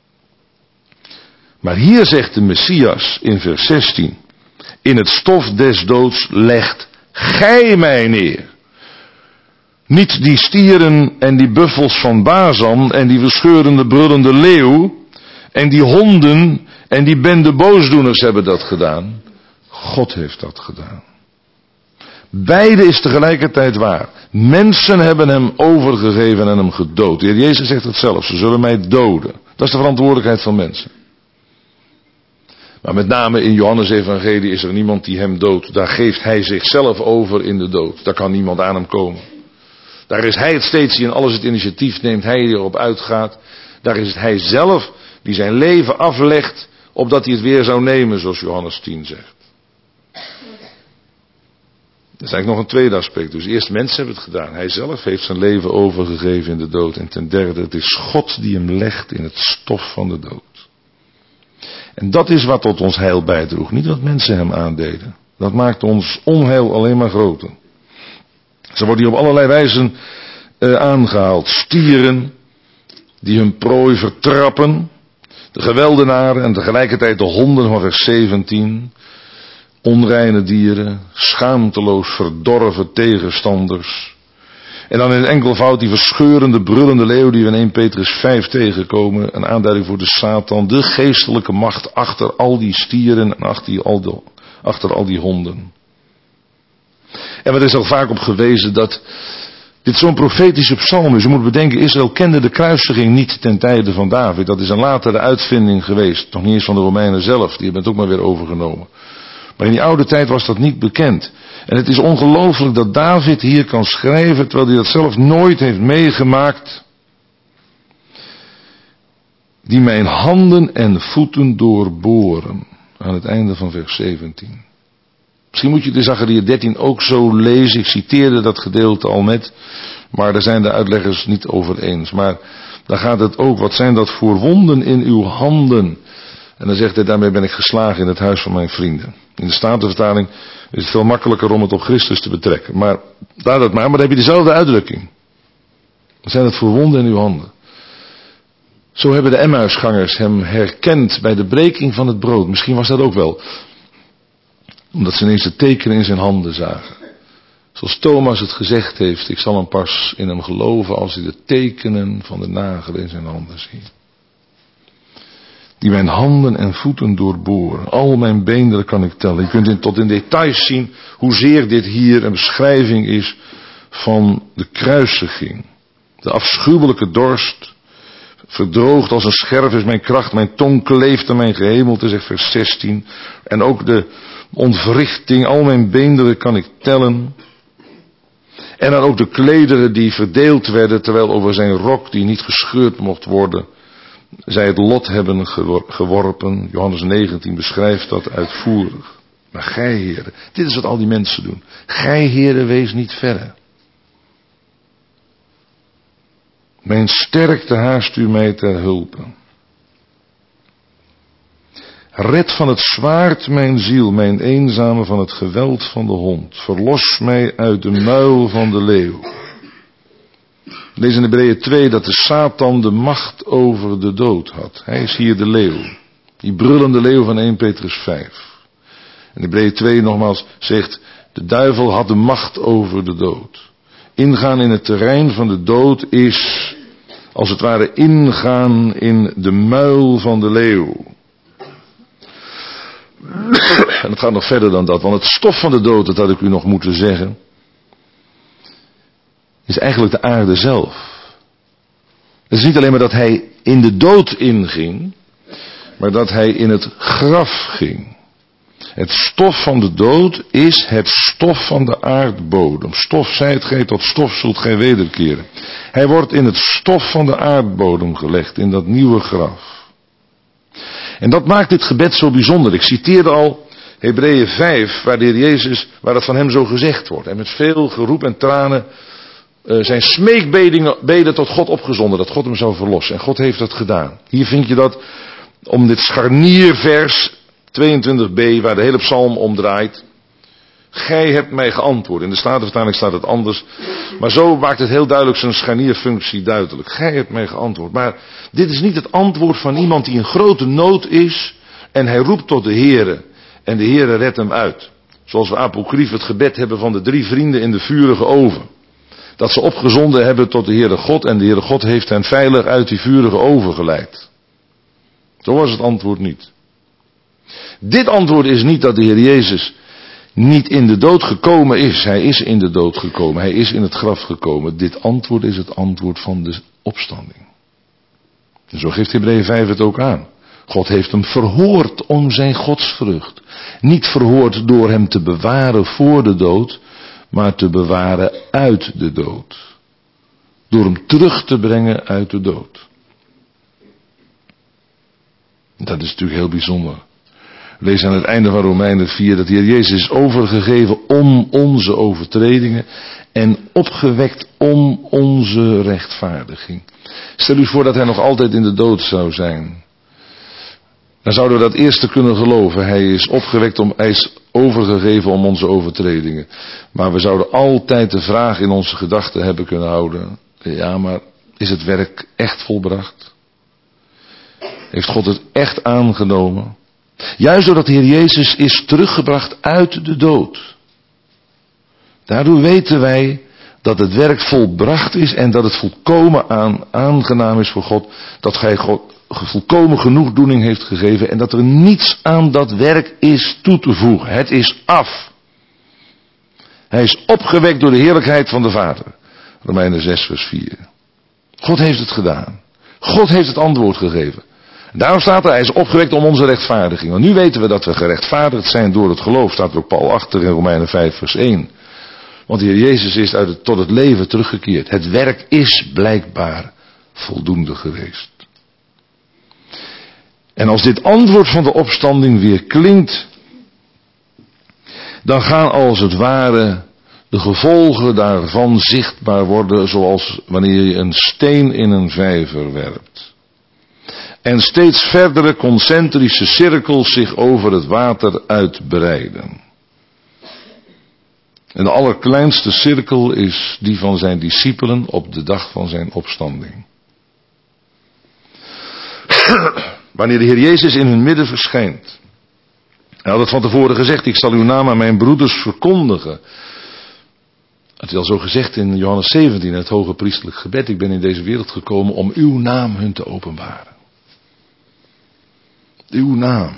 Maar hier zegt de Messias in vers zestien, in het stof des doods legt gij mij neer. Niet die stieren en die buffels van Bazan en die verscheurende brullende leeuw en die honden en die bende boosdoeners hebben dat gedaan. God heeft dat gedaan. Beide is tegelijkertijd waar. Mensen hebben hem overgegeven en hem gedood. De Heer Jezus zegt het zelf, ze zullen mij doden. Dat is de verantwoordelijkheid van mensen. Maar met name in Johannes evangelie is er niemand die hem doodt. Daar geeft hij zichzelf over in de dood. Daar kan niemand aan hem komen. Daar is hij het steeds die in alles het initiatief neemt, hij die erop uitgaat. Daar is het hij zelf die zijn leven aflegt, opdat hij het weer zou nemen, zoals Johannes tien zegt. Dat is eigenlijk nog een tweede aspect. Dus eerst mensen hebben het gedaan. Hij zelf heeft zijn leven overgegeven in de dood. En ten derde, het is God die hem legt in het stof van de dood. En dat is wat tot ons heil bijdroeg. Niet wat mensen hem aandeden. Dat maakt ons onheil alleen maar groter. Ze worden hier op allerlei wijzen uh, aangehaald. Stieren die hun prooi vertrappen. De geweldenaren en tegelijkertijd de honden van vers zeventien. Onreine dieren, schaamteloos verdorven tegenstanders. En dan in een enkelvoud die verscheurende, brullende leeuw die we in eerste Petrus vijf tegenkomen. Een aanduiding voor de Satan, de geestelijke macht achter al die stieren en achter, die, al, de, achter al die honden. En er is al vaak op gewezen dat dit zo'n profetische psalm is. U moet bedenken, Israël kende de kruisiging niet ten tijde van David. Dat is een latere uitvinding geweest. Nog niet eens van de Romeinen zelf, die hebben het ook maar weer overgenomen. Maar in die oude tijd was dat niet bekend. En het is ongelooflijk dat David hier kan schrijven, terwijl hij dat zelf nooit heeft meegemaakt. Die mijn handen en voeten doorboren. Aan het einde van vers zeventien. Misschien moet je de Zacharia dertien ook zo lezen. Ik citeerde dat gedeelte al net. Maar daar zijn de uitleggers niet over eens. Maar daar gaat het ook. Wat zijn dat voor wonden in uw handen? En dan zegt hij, daarmee ben ik geslagen in het huis van mijn vrienden. In de Statenvertaling is het veel makkelijker om het op Christus te betrekken. Maar laat dat maar, maar dan heb je dezelfde uitdrukking. Wat zijn dat voor wonden in uw handen? Zo hebben de Emmausgangers hem herkend bij de breking van het brood. Misschien was dat ook wel. Omdat ze ineens de tekenen in zijn handen zagen. Zoals Thomas het gezegd heeft, ik zal hem pas in hem geloven als hij de tekenen van de nagel in zijn handen ziet. Die mijn handen en voeten doorboren. Al mijn beenderen kan ik tellen. Je kunt in, tot in details zien hoezeer dit hier een beschrijving is van de kruisiging. De afschuwelijke dorst. Verdroogd als een scherf is mijn kracht. Mijn tong kleeft aan mijn gehemelte, zegt vers zestien. En ook de ontwrichting. Al mijn beenderen kan ik tellen. En dan ook de klederen die verdeeld werden, terwijl over zijn rok die niet gescheurd mocht worden, zij het lot hebben geworpen. Johannes negentien beschrijft dat uitvoerig. Maar gij, heren, dit is wat al die mensen doen. Gij, heren, wees niet verre. Mijn sterkte haast u mij ter hulpe. Red van het zwaard mijn ziel, mijn eenzame van het geweld van de hond. Verlos mij uit de muil van de leeuw. Lees in Hebreeën twee dat de Satan de macht over de dood had. Hij is hier de leeuw. Die brullende leeuw van eerste Petrus vijf. En Hebreeën twee nogmaals zegt, de duivel had de macht over de dood. Ingaan in het terrein van de dood is, als het ware, ingaan in de muil van de leeuw. En het gaat nog verder dan dat, want het stof van de dood, dat had ik u nog moeten zeggen, is eigenlijk de aarde zelf. Het is niet alleen maar dat hij in de dood inging, maar dat hij in het graf ging. Het stof van de dood is het stof van de aardbodem. Stof zijt gij, tot stof zult gij wederkeren. Hij wordt in het stof van de aardbodem gelegd, in dat nieuwe graf. En dat maakt dit gebed zo bijzonder. Ik citeerde al Hebreeën vijf, waar de Heer Jezus, waar het van hem zo gezegd wordt. En met veel geroep en tranen uh, zijn smeekbeden tot God opgezonden, dat God hem zou verlossen. En God heeft dat gedaan. Hier vind je dat om dit scharniervers tweeëntwintig b, waar de hele psalm om draait. Gij hebt mij geantwoord. In de Statenvertaling staat het anders. Maar zo maakt het heel duidelijk zijn scharnierfunctie duidelijk. Gij hebt mij geantwoord. Maar dit is niet het antwoord van iemand die in grote nood is. En hij roept tot de Heere. En de Heere redt hem uit. Zoals we apocrief het gebed hebben van de drie vrienden in de vurige oven. Dat ze opgezonden hebben tot de Heere God. En de Heere God heeft hen veilig uit die vurige oven geleid. Zo was het antwoord niet. Dit antwoord is niet dat de Heer Jezus niet in de dood gekomen is. Hij is in de dood gekomen. Hij is in het graf gekomen. Dit antwoord is het antwoord van de opstanding. En zo geeft Hebreeën vijf het ook aan. God heeft hem verhoord om zijn godsvrucht. Niet verhoord door hem te bewaren voor de dood, maar te bewaren uit de dood. Door hem terug te brengen uit de dood. Dat is natuurlijk heel bijzonder. Lees aan het einde van Romeinen vier dat de Heer Jezus is overgegeven om onze overtredingen en opgewekt om onze rechtvaardiging. Stel u voor dat hij nog altijd in de dood zou zijn. Dan zouden we dat eerste kunnen geloven. Hij is opgewekt om, hij is overgegeven om onze overtredingen. Maar we zouden altijd de vraag in onze gedachten hebben kunnen houden. Ja, maar is het werk echt volbracht? Heeft God het echt aangenomen? Juist doordat de Heer Jezus is teruggebracht uit de dood. Daardoor weten wij dat het werk volbracht is en dat het volkomen aan, aangenaam is voor God. Dat Hij God volkomen genoegdoening heeft gegeven en dat er niets aan dat werk is toe te voegen. Het is af. Hij is opgewekt door de heerlijkheid van de Vader. Romeinen zes vers vier. God heeft het gedaan. God heeft het antwoord gegeven. Daarom staat er, hij is opgewekt om onze rechtvaardiging. Want nu weten we dat we gerechtvaardigd zijn door het geloof. Staat er ook Paul achter in Romeinen vijf vers één. Want de Heer Jezus is uit het, tot het leven teruggekeerd. Het werk is blijkbaar voldoende geweest. En als dit antwoord van de opstanding weer klinkt, dan gaan als het ware de gevolgen daarvan zichtbaar worden, zoals wanneer je een steen in een vijver werpt. En steeds verdere concentrische cirkels zich over het water uitbreiden. En de allerkleinste cirkel is die van zijn discipelen op de dag van zijn opstanding. Wanneer de Heer Jezus in hun midden verschijnt. Hij had het van tevoren gezegd, ik zal uw naam aan mijn broeders verkondigen. Het is al zo gezegd in Johannes zeventien, het hoge priesterlijk gebed. Ik ben in deze wereld gekomen om uw naam hun te openbaren. Uw naam.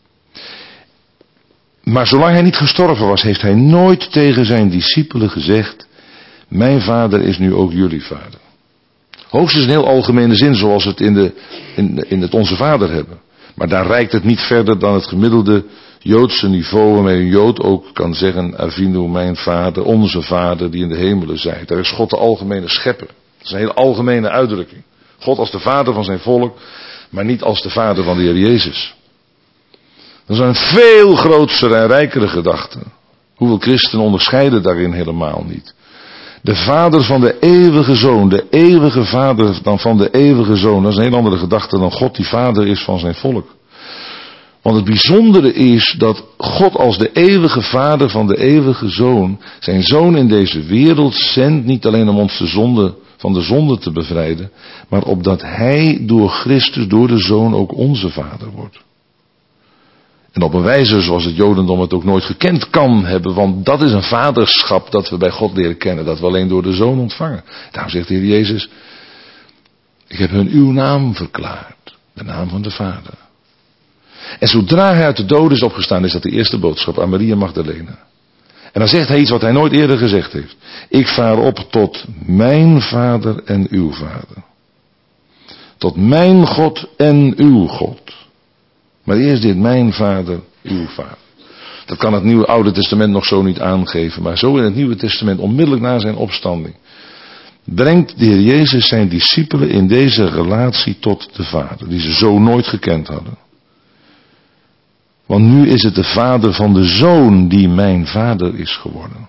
Maar zolang hij niet gestorven was, heeft hij nooit tegen zijn discipelen gezegd, mijn vader is nu ook jullie vader. Hoogstens een heel algemene zin zoals we het in, de, in, in het Onze Vader hebben. Maar daar reikt het niet verder dan het gemiddelde Joodse niveau waarmee een Jood ook kan zeggen, Avinu, mijn vader, onze vader die in de hemelen zijt. Daar is God de algemene schepper. Dat is een hele algemene uitdrukking. God als de vader van zijn volk, maar niet als de vader van de Heer Jezus. Dat is een veel grotere en rijkere gedachte. Hoeveel christenen onderscheiden daarin helemaal niet. De vader van de eeuwige zoon, de eeuwige vader dan van de eeuwige zoon, dat is een heel andere gedachte dan God die vader is van zijn volk. Want het bijzondere is dat God als de eeuwige vader van de eeuwige zoon, zijn zoon in deze wereld zendt, niet alleen om ons de zonde, van de zonde te bevrijden, maar opdat hij door Christus, door de zoon ook onze vader wordt. En op een wijze zoals het Jodendom het ook nooit gekend kan hebben, want dat is een vaderschap dat we bij God leren kennen, dat we alleen door de Zoon ontvangen. Daarom zegt de Heer Jezus, ik heb hun uw naam verklaard, de naam van de Vader. En zodra hij uit de dood is opgestaan, is dat de eerste boodschap aan Maria Magdalena. En dan zegt hij iets wat hij nooit eerder gezegd heeft. Ik vaar op tot mijn Vader en uw Vader. Tot mijn God en uw God. Maar eerst dit, mijn Vader, uw Vader. Dat kan het Nieuwe Oude Testament nog zo niet aangeven. Maar zo in het Nieuwe Testament, onmiddellijk na zijn opstanding, brengt de Heer Jezus zijn discipelen in deze relatie tot de Vader. Die ze zo nooit gekend hadden. Want nu is het de Vader van de Zoon die mijn Vader is geworden.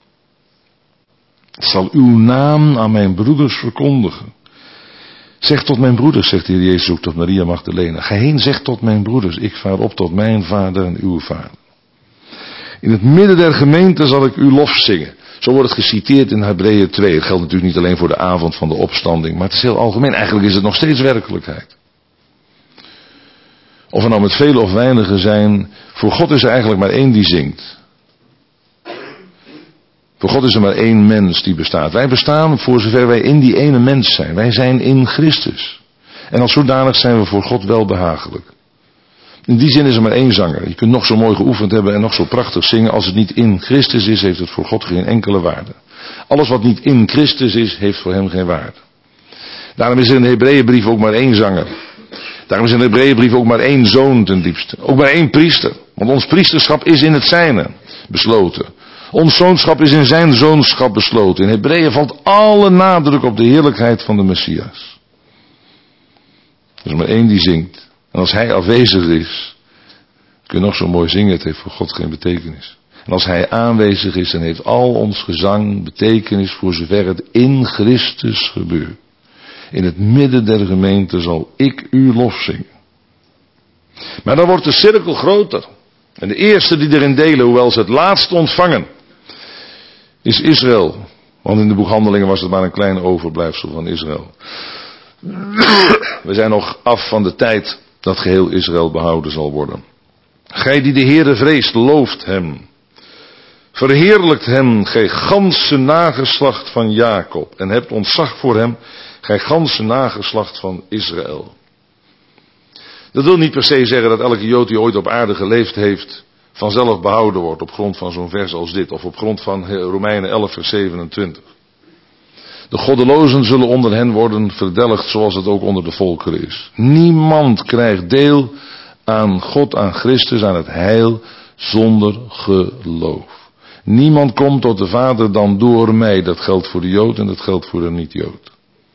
Ik zal uw naam aan mijn broeders verkondigen. Zeg tot mijn broeders, zegt de Heer Jezus ook tot Maria Magdalena. Ga heen, zeg tot mijn broeders, ik vaar op tot mijn vader en uw vader. In het midden der gemeente zal ik uw lof zingen. Zo wordt het geciteerd in Hebreeën twee. Het geldt natuurlijk niet alleen voor de avond van de opstanding, maar het is heel algemeen. Eigenlijk is het nog steeds werkelijkheid. Of er nou met vele of weinigen zijn, voor God is er eigenlijk maar één die zingt. Voor God is er maar één mens die bestaat. Wij bestaan voor zover wij in die ene mens zijn. Wij zijn in Christus. En als zodanig zijn we voor God welbehagelijk. In die zin is er maar één zanger. Je kunt nog zo mooi geoefend hebben en nog zo prachtig zingen. Als het niet in Christus is, heeft het voor God geen enkele waarde. Alles wat niet in Christus is, heeft voor hem geen waarde. Daarom is er in de Hebreeënbrief ook maar één zanger. Daarom is in de Hebreeënbrief ook maar één zoon ten diepste. Ook maar één priester. Want ons priesterschap is in het zijne besloten. Ons zoonschap is in zijn zoonschap besloten. In Hebreeën valt alle nadruk op de heerlijkheid van de Messias. Er is maar één die zingt. En als hij afwezig is, kun je nog zo mooi zingen, het heeft voor God geen betekenis. En als hij aanwezig is, dan heeft al ons gezang betekenis voor zover het in Christus gebeurt. In het midden der gemeente zal ik uw lof zingen. Maar dan wordt de cirkel groter. En de eerste die erin delen, hoewel ze het laatst ontvangen, is Israël. Want in de boek Handelingen was het maar een klein overblijfsel van Israël. We zijn nog af van de tijd dat geheel Israël behouden zal worden. Gij die de Heere vreest, looft hem. Verheerlijkt hem, gij ganse nageslacht van Jacob. En hebt ontzag voor hem, gij ganse nageslacht van Israël. Dat wil niet per se zeggen dat elke Jood die ooit op aarde geleefd heeft vanzelf behouden wordt op grond van zo'n vers als dit. Of op grond van Romeinen elf vers zevenentwintig. De goddelozen zullen onder hen worden verdelgd zoals het ook onder de volkeren is. Niemand krijgt deel aan God, aan Christus, aan het heil zonder geloof. Niemand komt tot de Vader dan door mij. Dat geldt voor de Jood en dat geldt voor de niet-Jood.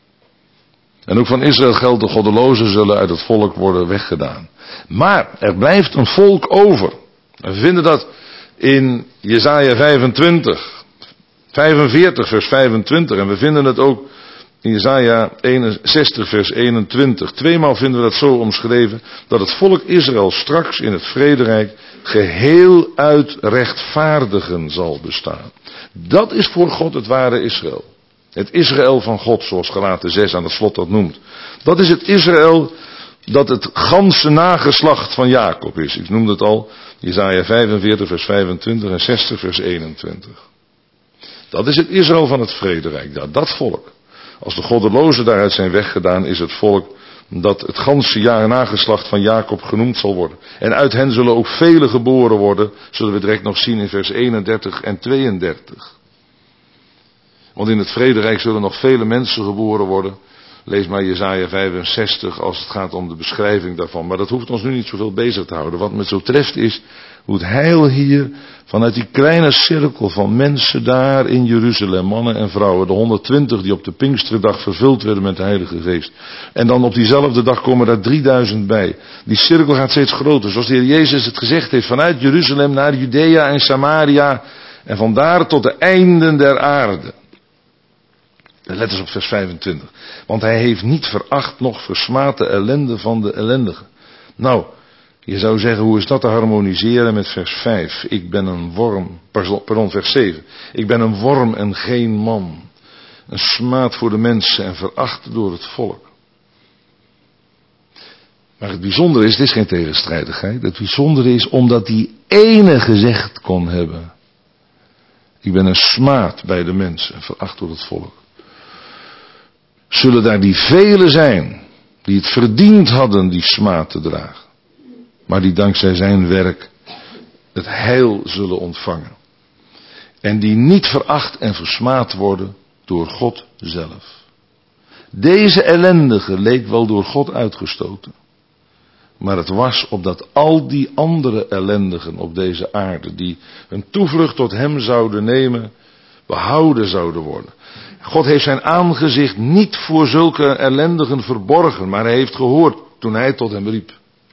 En ook van Israël geldt, de goddelozen zullen uit het volk worden weggedaan. Maar er blijft een volk over. En we vinden dat in Jesaja vijfentwintig, vijfenveertig vers vijfentwintig. En we vinden het ook in Jesaja eenenzestig vers eenentwintig. Tweemaal vinden we dat zo omschreven, dat het volk Israël straks in het vrederijk geheel uit rechtvaardigen zal bestaan. Dat is voor God het ware Israël. Het Israël van God, zoals Galaten zes aan het slot dat noemt. Dat is het Israël dat het ganse nageslacht van Jacob is. Ik noemde het al, Jesaja vijfenveertig vers vijfentwintig en zestig vers eenentwintig. Dat is het Israël van het vrederijk, dat, dat volk. Als de goddelozen daaruit zijn weggedaan, is het volk dat het ganse jaar nageslacht van Jacob genoemd zal worden. En uit hen zullen ook vele geboren worden, zullen we direct nog zien in vers eenendertig en tweeëndertig. Want in het vrederijk zullen nog vele mensen geboren worden. Lees maar Jesaja vijfenzestig als het gaat om de beschrijving daarvan. Maar dat hoeft ons nu niet zoveel bezig te houden. Wat me zo treft is hoe het heil hier vanuit die kleine cirkel van mensen daar in Jeruzalem, mannen en vrouwen, de honderdtwintig die op de Pinksterdag vervuld werden met de Heilige Geest. En dan op diezelfde dag komen daar drieduizend bij. Die cirkel gaat steeds groter. Zoals de Heer Jezus het gezegd heeft, vanuit Jeruzalem naar Judea en Samaria en vandaar tot de einden der aarde. Let eens op vers vijfentwintig. Want hij heeft niet veracht noch versmaad de ellende van de ellendigen. Nou, je zou zeggen, hoe is dat te harmoniseren met vers vijf? Ik ben een worm, pardon, vers zeven. Ik ben een worm en geen man. Een smaad voor de mensen en veracht door het volk. Maar het bijzondere is, dit is geen tegenstrijdigheid. Het bijzondere is omdat die ene gezegd kon hebben. Ik ben een smaad bij de mensen en veracht door het volk. Zullen daar die velen zijn die het verdiend hadden die smaad te dragen. Maar die dankzij zijn werk het heil zullen ontvangen. En die niet veracht en versmaad worden door God zelf. Deze ellendige leek wel door God uitgestoten. Maar het was opdat al die andere ellendigen op deze aarde, die hun toevlucht tot hem zouden nemen, behouden zouden worden. God heeft zijn aangezicht niet voor zulke ellendigen verborgen, maar hij heeft gehoord toen hij tot hem riep.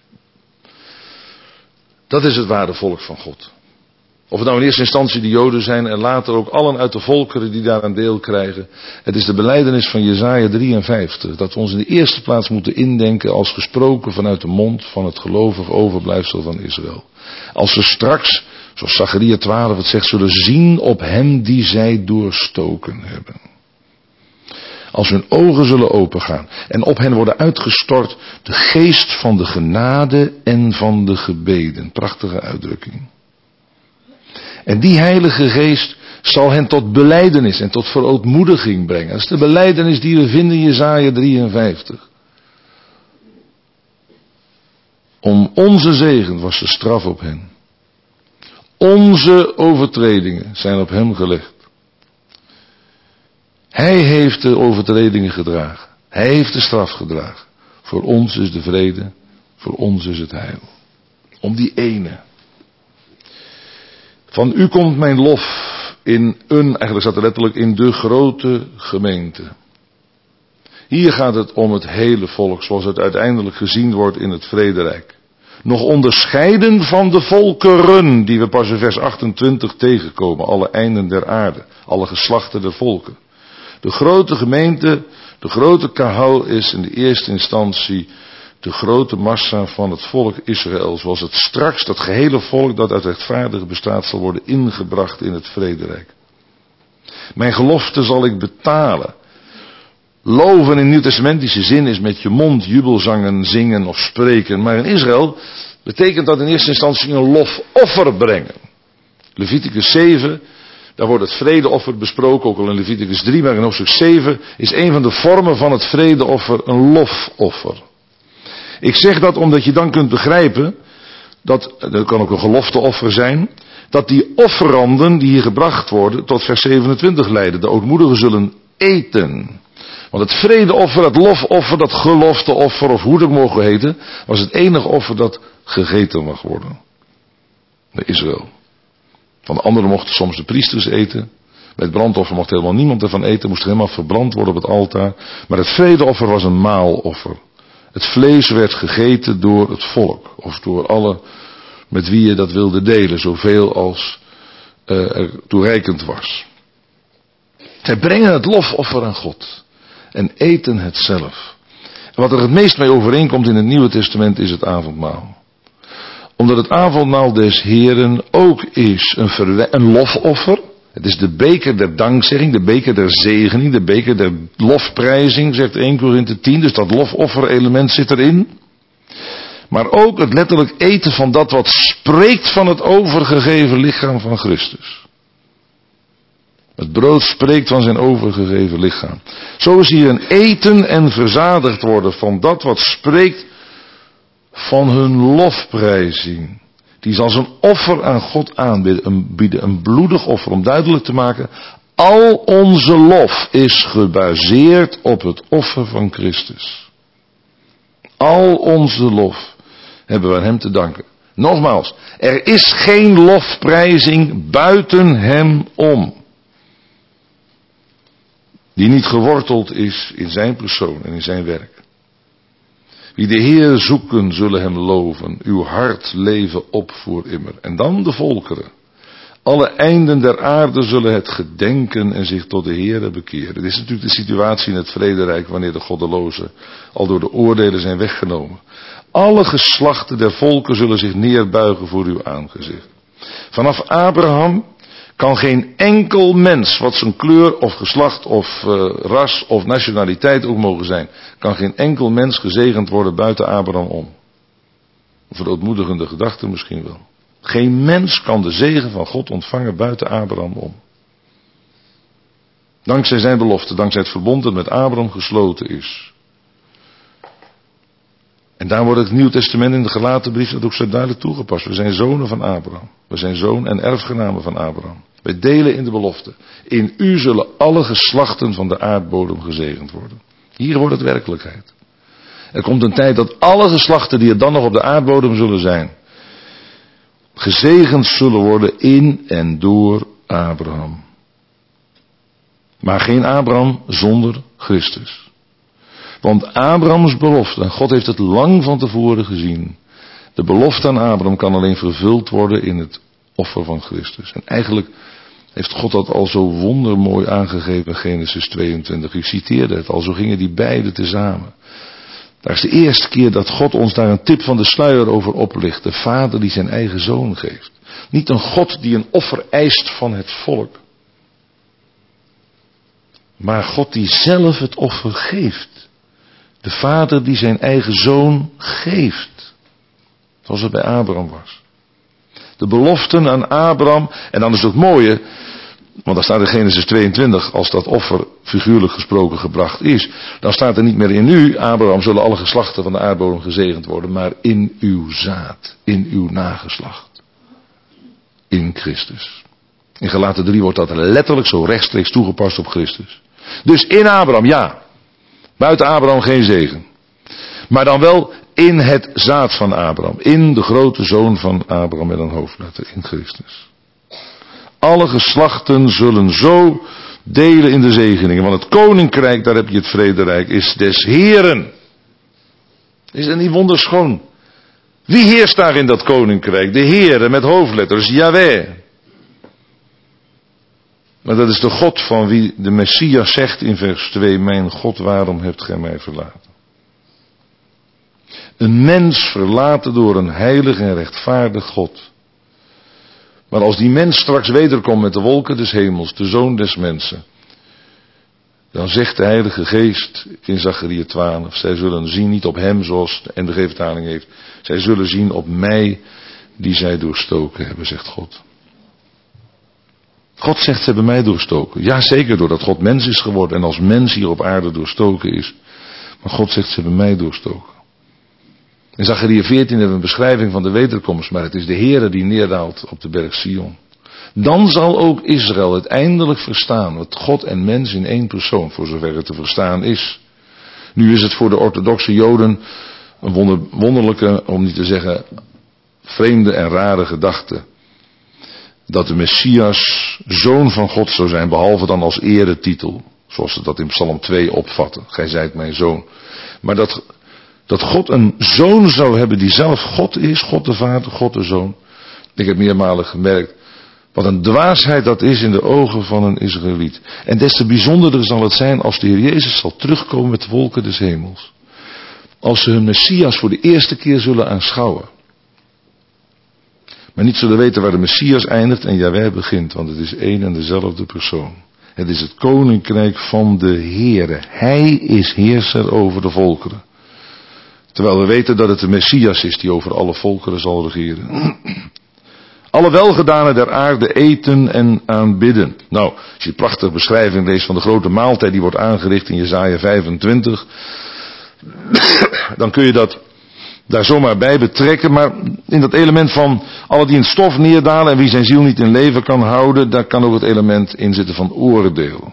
Dat is het ware volk van God. Of het nou in eerste instantie de Joden zijn en later ook allen uit de volkeren die daaraan deel krijgen. Het is de belijdenis van Jesaja drieënvijftig. Dat we ons in de eerste plaats moeten indenken als gesproken vanuit de mond van het gelovig overblijfsel van Israël. Als ze straks zoals Zacharia twaalf het zegt, zullen zien op hem die zij doorstoken hebben. Als hun ogen zullen opengaan en op hen worden uitgestort de geest van de genade en van de gebeden. Prachtige uitdrukking. En die Heilige Geest zal hen tot belijdenis en tot verootmoediging brengen. Dat is de belijdenis die we vinden in Jesaja drieënvijftig. Om onze zegen was de straf op hen. Onze overtredingen zijn op hem gelegd. Hij heeft de overtredingen gedragen. Hij heeft de straf gedragen. Voor ons is de vrede. Voor ons is het heil. Om die ene. Van u komt mijn lof in een, eigenlijk staat er letterlijk in de grote gemeente. Hier gaat het om het hele volk zoals het uiteindelijk gezien wordt in het vrederijk. Nog onderscheiden van de volkeren die we pas in vers achtentwintig tegenkomen. Alle einden der aarde. Alle geslachten der volken. De grote gemeente, de grote kahal is in de eerste instantie de grote massa van het volk Israël. Zoals het straks, dat gehele volk dat uit rechtvaardige bestaat zal worden ingebracht in het vrederijk. Mijn gelofte zal ik betalen. Loven in nieuwtestamentische zin is met je mond jubelzangen, zingen of spreken. Maar in Israël betekent dat in eerste instantie een lofoffer brengen. Leviticus zeven, daar wordt het vredeoffer besproken, ook al in Leviticus drie, maar in hoofdstuk zeven is een van de vormen van het vredeoffer een lofoffer. Ik zeg dat omdat je dan kunt begrijpen, dat, dat kan ook een gelofteoffer zijn, dat die offeranden die hier gebracht worden tot vers zevenentwintig leiden. De ootmoedigen zullen eten. Want het vredeoffer, het lofoffer, dat gelofteoffer of hoe het mogen heten, was het enige offer dat gegeten mag worden. Bij Israël. Van de anderen mochten soms de priesters eten. Bij het brandoffer mocht helemaal niemand ervan eten. Moest er helemaal verbrand worden op het altaar. Maar het vredeoffer was een maaloffer. Het vlees werd gegeten door het volk. Of door alle met wie je dat wilde delen. Zoveel als uh, er toereikend was. Zij brengen het lofoffer aan God. En eten het zelf. En wat er het meest mee overeenkomt in het Nieuwe Testament is het avondmaal. Omdat het avondmaal des Heren ook is een, verwe- een lofoffer. Het is de beker der dankzegging, de beker der zegening, de beker der lofprijzing, zegt eerste Korinthe tien. Dus dat lofoffer-element zit erin. Maar ook het letterlijk eten van dat wat spreekt van het overgegeven lichaam van Christus. Het brood spreekt van zijn overgegeven lichaam. Zo is hier een eten en verzadigd worden van dat wat spreekt van hun lofprijzing. Die zal zijn offer aan God aanbieden, een, bieden, een bloedig offer, om duidelijk te maken, al onze lof is gebaseerd op het offer van Christus. Al onze lof hebben we aan hem te danken. Nogmaals, er is geen lofprijzing buiten hem om. Die niet geworteld is in zijn persoon en in zijn werk. Wie de Heer zoeken, zullen hem loven. Uw hart leven op voor immer. En dan de volkeren. Alle einden der aarde zullen het gedenken en zich tot de Heer bekeren. Dit is natuurlijk de situatie in het vrederijk wanneer de goddelozen al door de oordelen zijn weggenomen. Alle geslachten der volken zullen zich neerbuigen voor uw aangezicht. Vanaf Abraham kan geen enkel mens, wat zijn kleur of geslacht of uh, ras of nationaliteit ook mogen zijn, kan geen enkel mens gezegend worden buiten Abraham om. Een verootmoedigende gedachte misschien wel. Geen mens kan de zegen van God ontvangen buiten Abraham om. Dankzij zijn belofte, dankzij het verbond dat met Abraham gesloten is. En daar wordt het Nieuw Testament in de Galatenbrief dat ook zo duidelijk toegepast. We zijn zonen van Abraham. We zijn zoon en erfgenamen van Abraham. Wij delen in de belofte. In u zullen alle geslachten van de aardbodem gezegend worden. Hier wordt het werkelijkheid. Er komt een tijd dat alle geslachten die er dan nog op de aardbodem zullen zijn, gezegend zullen worden in en door Abraham. Maar geen Abraham zonder Christus. Want Abrahams belofte, en God heeft het lang van tevoren gezien, de belofte aan Abraham kan alleen vervuld worden in het offer van Christus. En eigenlijk heeft God dat al zo wondermooi aangegeven in Genesis tweeëntwintig. U citeerde het al, zo gingen die beiden tezamen. Daar is de eerste keer dat God ons daar een tip van de sluier over oplicht. De vader die zijn eigen zoon geeft. Niet een God die een offer eist van het volk. Maar God die zelf het offer geeft. De vader die zijn eigen zoon geeft. Zoals het bij Abraham was. De beloften aan Abraham. En dan is het mooie. Want dan staat in Genesis tweeëntwintig. Als dat offer figuurlijk gesproken gebracht is. Dan staat er niet meer in u. Abraham zullen alle geslachten van de aardbodem gezegend worden. Maar in uw zaad. In uw nageslacht. In Christus. In Galaten drie wordt dat letterlijk zo rechtstreeks toegepast op Christus. Dus in Abraham, ja. Buiten Abraham geen zegen. Maar dan wel in het zaad van Abraham. In de grote zoon van Abraham met een hoofdletter. In Christus. Alle geslachten zullen zo delen in de zegeningen. Want het koninkrijk, daar heb je het vrederijk, is des Heren. Is dat niet wonderschoon? Wie heerst daar in dat koninkrijk? De Heere met hoofdletters, Yahweh. Maar dat is de God van wie de Messias zegt in vers twee. Mijn God, waarom hebt gij mij verlaten? Een mens verlaten door een heilig en rechtvaardig God. Maar als die mens straks wederkomt met de wolken des hemels, de zoon des mensen. Dan zegt de Heilige Geest in Zacharia twaalf. Zij zullen zien niet op hem zoals de N B G-vertaling heeft. Zij zullen zien op mij die zij doorstoken hebben, zegt God. God zegt ze hebben mij doorstoken. Ja, zeker doordat God mens is geworden en als mens hier op aarde doorstoken is. Maar God zegt ze hebben mij doorstoken. In Zacharia veertien hebben we een beschrijving van de wederkomst. Maar het is de Heere die neerdaalt op de berg Sion. Dan zal ook Israël het eindelijk verstaan. Wat God en mens in één persoon, voor zover het te verstaan is. Nu is het voor de orthodoxe Joden een wonder, wonderlijke, om niet te zeggen vreemde en rare gedachte. Dat de Messias zoon van God zou zijn, behalve dan als eretitel. Zoals ze dat in Psalm twee opvatten. Gij zijt mijn zoon. Maar dat, dat God een zoon zou hebben die zelf God is. God de Vader, God de Zoon. Ik heb meermalen gemerkt. Wat een dwaasheid dat is in de ogen van een Israëliet. En des te bijzonderder zal het zijn als de Heer Jezus zal terugkomen met de wolken des hemels. Als ze hun Messias voor de eerste keer zullen aanschouwen. Maar niet zullen weten waar de Messias eindigt en Jahweh begint. Want het is één en dezelfde persoon. Het is het koninkrijk van de Heere. Hij is heerser over de volkeren. Terwijl we weten dat het de Messias is die over alle volkeren zal regeren. Alle welgedanen der aarde eten en aanbidden. Nou, als je een prachtige beschrijving leest van de grote maaltijd die wordt aangericht in Jesaja vijfentwintig. Dan kun je dat daar zomaar bij betrekken. Maar in dat element van alle die in stof neerdalen en wie zijn ziel niet in leven kan houden. Daar kan ook het element in zitten van oordeel.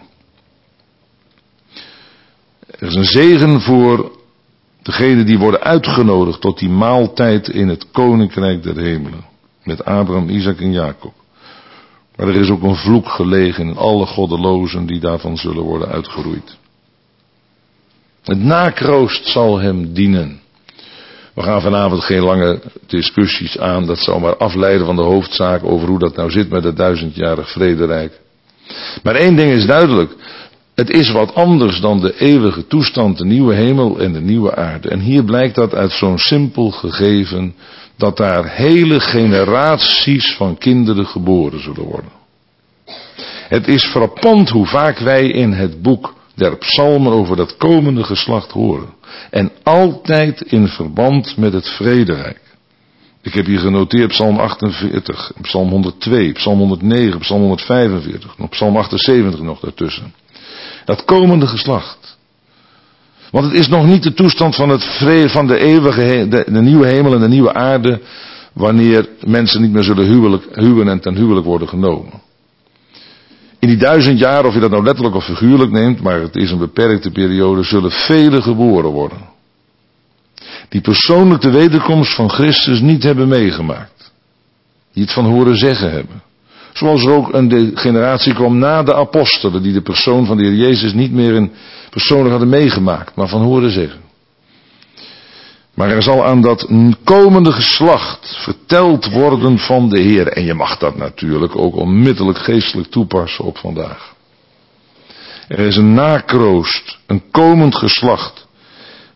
Er is een zegen voor degenen die worden uitgenodigd tot die maaltijd in het koninkrijk der hemelen. Met Abraham, Isaac en Jacob. Maar er is ook een vloek gelegen in alle goddelozen die daarvan zullen worden uitgeroeid. Het nakroost zal hem dienen. We gaan vanavond geen lange discussies aan. Dat zal maar afleiden van de hoofdzaak over hoe dat nou zit met het duizendjarig vrederijk. Maar één ding is duidelijk. Het is wat anders dan de eeuwige toestand, de nieuwe hemel en de nieuwe aarde. En hier blijkt dat uit zo'n simpel gegeven, dat daar hele generaties van kinderen geboren zullen worden. Het is frappant hoe vaak wij in het boek der psalmen over dat komende geslacht horen. En altijd in verband met het vrederijk. Ik heb hier genoteerd psalm achtenveertig, psalm honderdtwee, psalm honderdnegen, psalm honderdvijfenveertig, nog psalm achtenzeventig nog daartussen. Dat komende geslacht. Want het is nog niet de toestand van, het vrede, van de eeuwige, de, de nieuwe hemel en de nieuwe aarde, wanneer mensen niet meer zullen huwelijk, huwen en ten huwelijk worden genomen. In die duizend jaar, of je dat nou letterlijk of figuurlijk neemt, maar het is een beperkte periode, zullen velen geboren worden. Die persoonlijk de wederkomst van Christus niet hebben meegemaakt. Die het van horen zeggen hebben. Zoals er ook een generatie kwam na de apostelen, die de persoon van de Heer Jezus niet meer in persoonlijk hadden meegemaakt, maar van horen zeggen. Maar er zal aan dat komende geslacht verteld worden van de Heer. En je mag dat natuurlijk ook onmiddellijk geestelijk toepassen op vandaag. Er is een nakroost, een komend geslacht.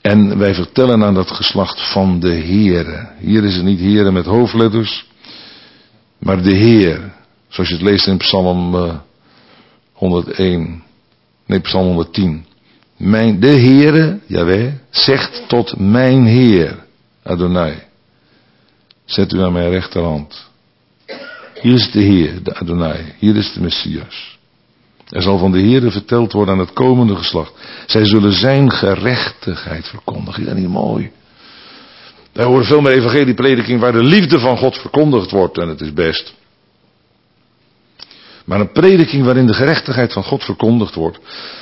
En wij vertellen aan dat geslacht van de Heere. Hier is het niet Heere met hoofdletters, maar de Heer. Zoals je het leest in Psalm uh, honderdéén, nee Psalm honderdtien. Mijn, de Heere, Jaweh, zegt tot mijn Heer, Adonai. Zet u aan mijn rechterhand. Hier is de Heer, de Adonai. Hier is de Messias. Er zal van de Heere verteld worden aan het komende geslacht. Zij zullen zijn gerechtigheid verkondigen. Is dat niet mooi? Wij horen veel meer evangelieprediking waar de liefde van God verkondigd wordt. En het is best. Maar een prediking waarin de gerechtigheid van God verkondigd wordt.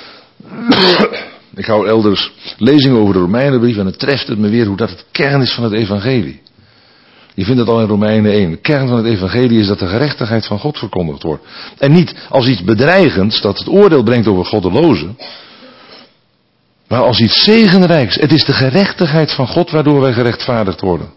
Ik hou elders lezingen over de Romeinenbrief en het treft het me weer hoe dat het kern is van het evangelie. Je vindt het al in Romeinen één. De kern van het evangelie is dat de gerechtigheid van God verkondigd wordt. En niet als iets bedreigends dat het oordeel brengt over goddelozen. Maar als iets zegenrijks. Het is de gerechtigheid van God waardoor wij gerechtvaardigd worden.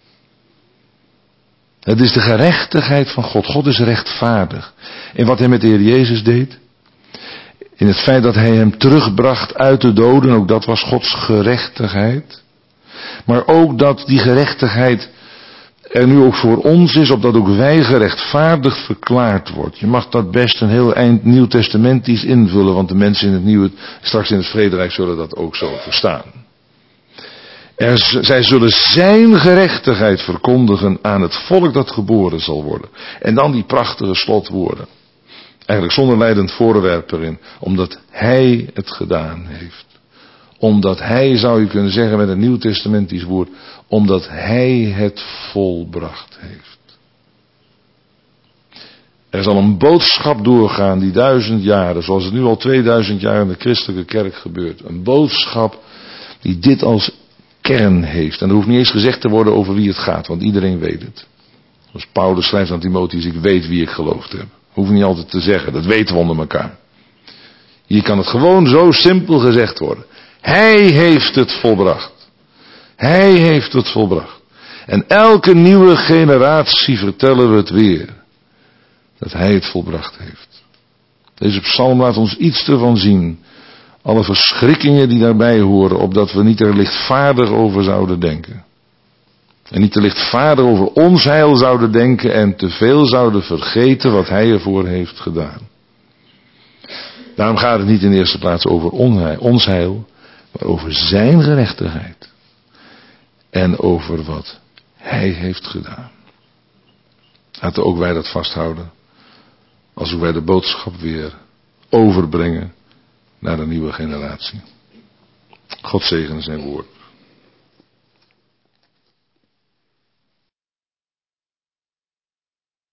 Het is de gerechtigheid van God. God is rechtvaardig. En wat hij met de Heer Jezus deed. In het feit dat hij hem terugbracht uit de doden. Ook dat was Gods gerechtigheid. Maar ook dat die gerechtigheid er nu ook voor ons is, opdat ook wij gerechtvaardigd verklaard wordt. Je mag dat best een heel eind nieuwtestamentisch invullen, want de mensen in het nieuwe, straks in het vrederijk zullen dat ook zo verstaan. Er, zij zullen zijn gerechtigheid verkondigen aan het volk dat geboren zal worden. En dan die prachtige slotwoorden. Eigenlijk zonder leidend voorwerp erin, omdat hij het gedaan heeft. Omdat hij, zou je kunnen zeggen met een nieuwtestamentisch woord, omdat hij het volbracht heeft. Er zal een boodschap doorgaan die duizend jaren, zoals het nu al tweeduizend jaar in de christelijke kerk gebeurt. Een boodschap die dit als kern heeft. En er hoeft niet eens gezegd te worden over wie het gaat, want iedereen weet het. Als Paulus schrijft aan Timotheus, ik weet wie ik geloofd heb. Hoeft niet altijd te zeggen, dat weten we onder elkaar. Hier kan het gewoon zo simpel gezegd worden. Hij heeft het volbracht. Hij heeft het volbracht. En elke nieuwe generatie vertellen we het weer. Dat hij het volbracht heeft. Deze psalm laat ons iets ervan zien. Alle verschrikkingen die daarbij horen. Opdat we niet er lichtvaardig over zouden denken. En niet te lichtvaardig over ons heil zouden denken. En te veel zouden vergeten wat hij ervoor heeft gedaan. Daarom gaat het niet in de eerste plaats over ons heil. Maar over zijn gerechtigheid. En over wat hij heeft gedaan. Laten ook wij dat vasthouden. Als ook wij de boodschap weer overbrengen naar de nieuwe generatie. God zegene zijn woord.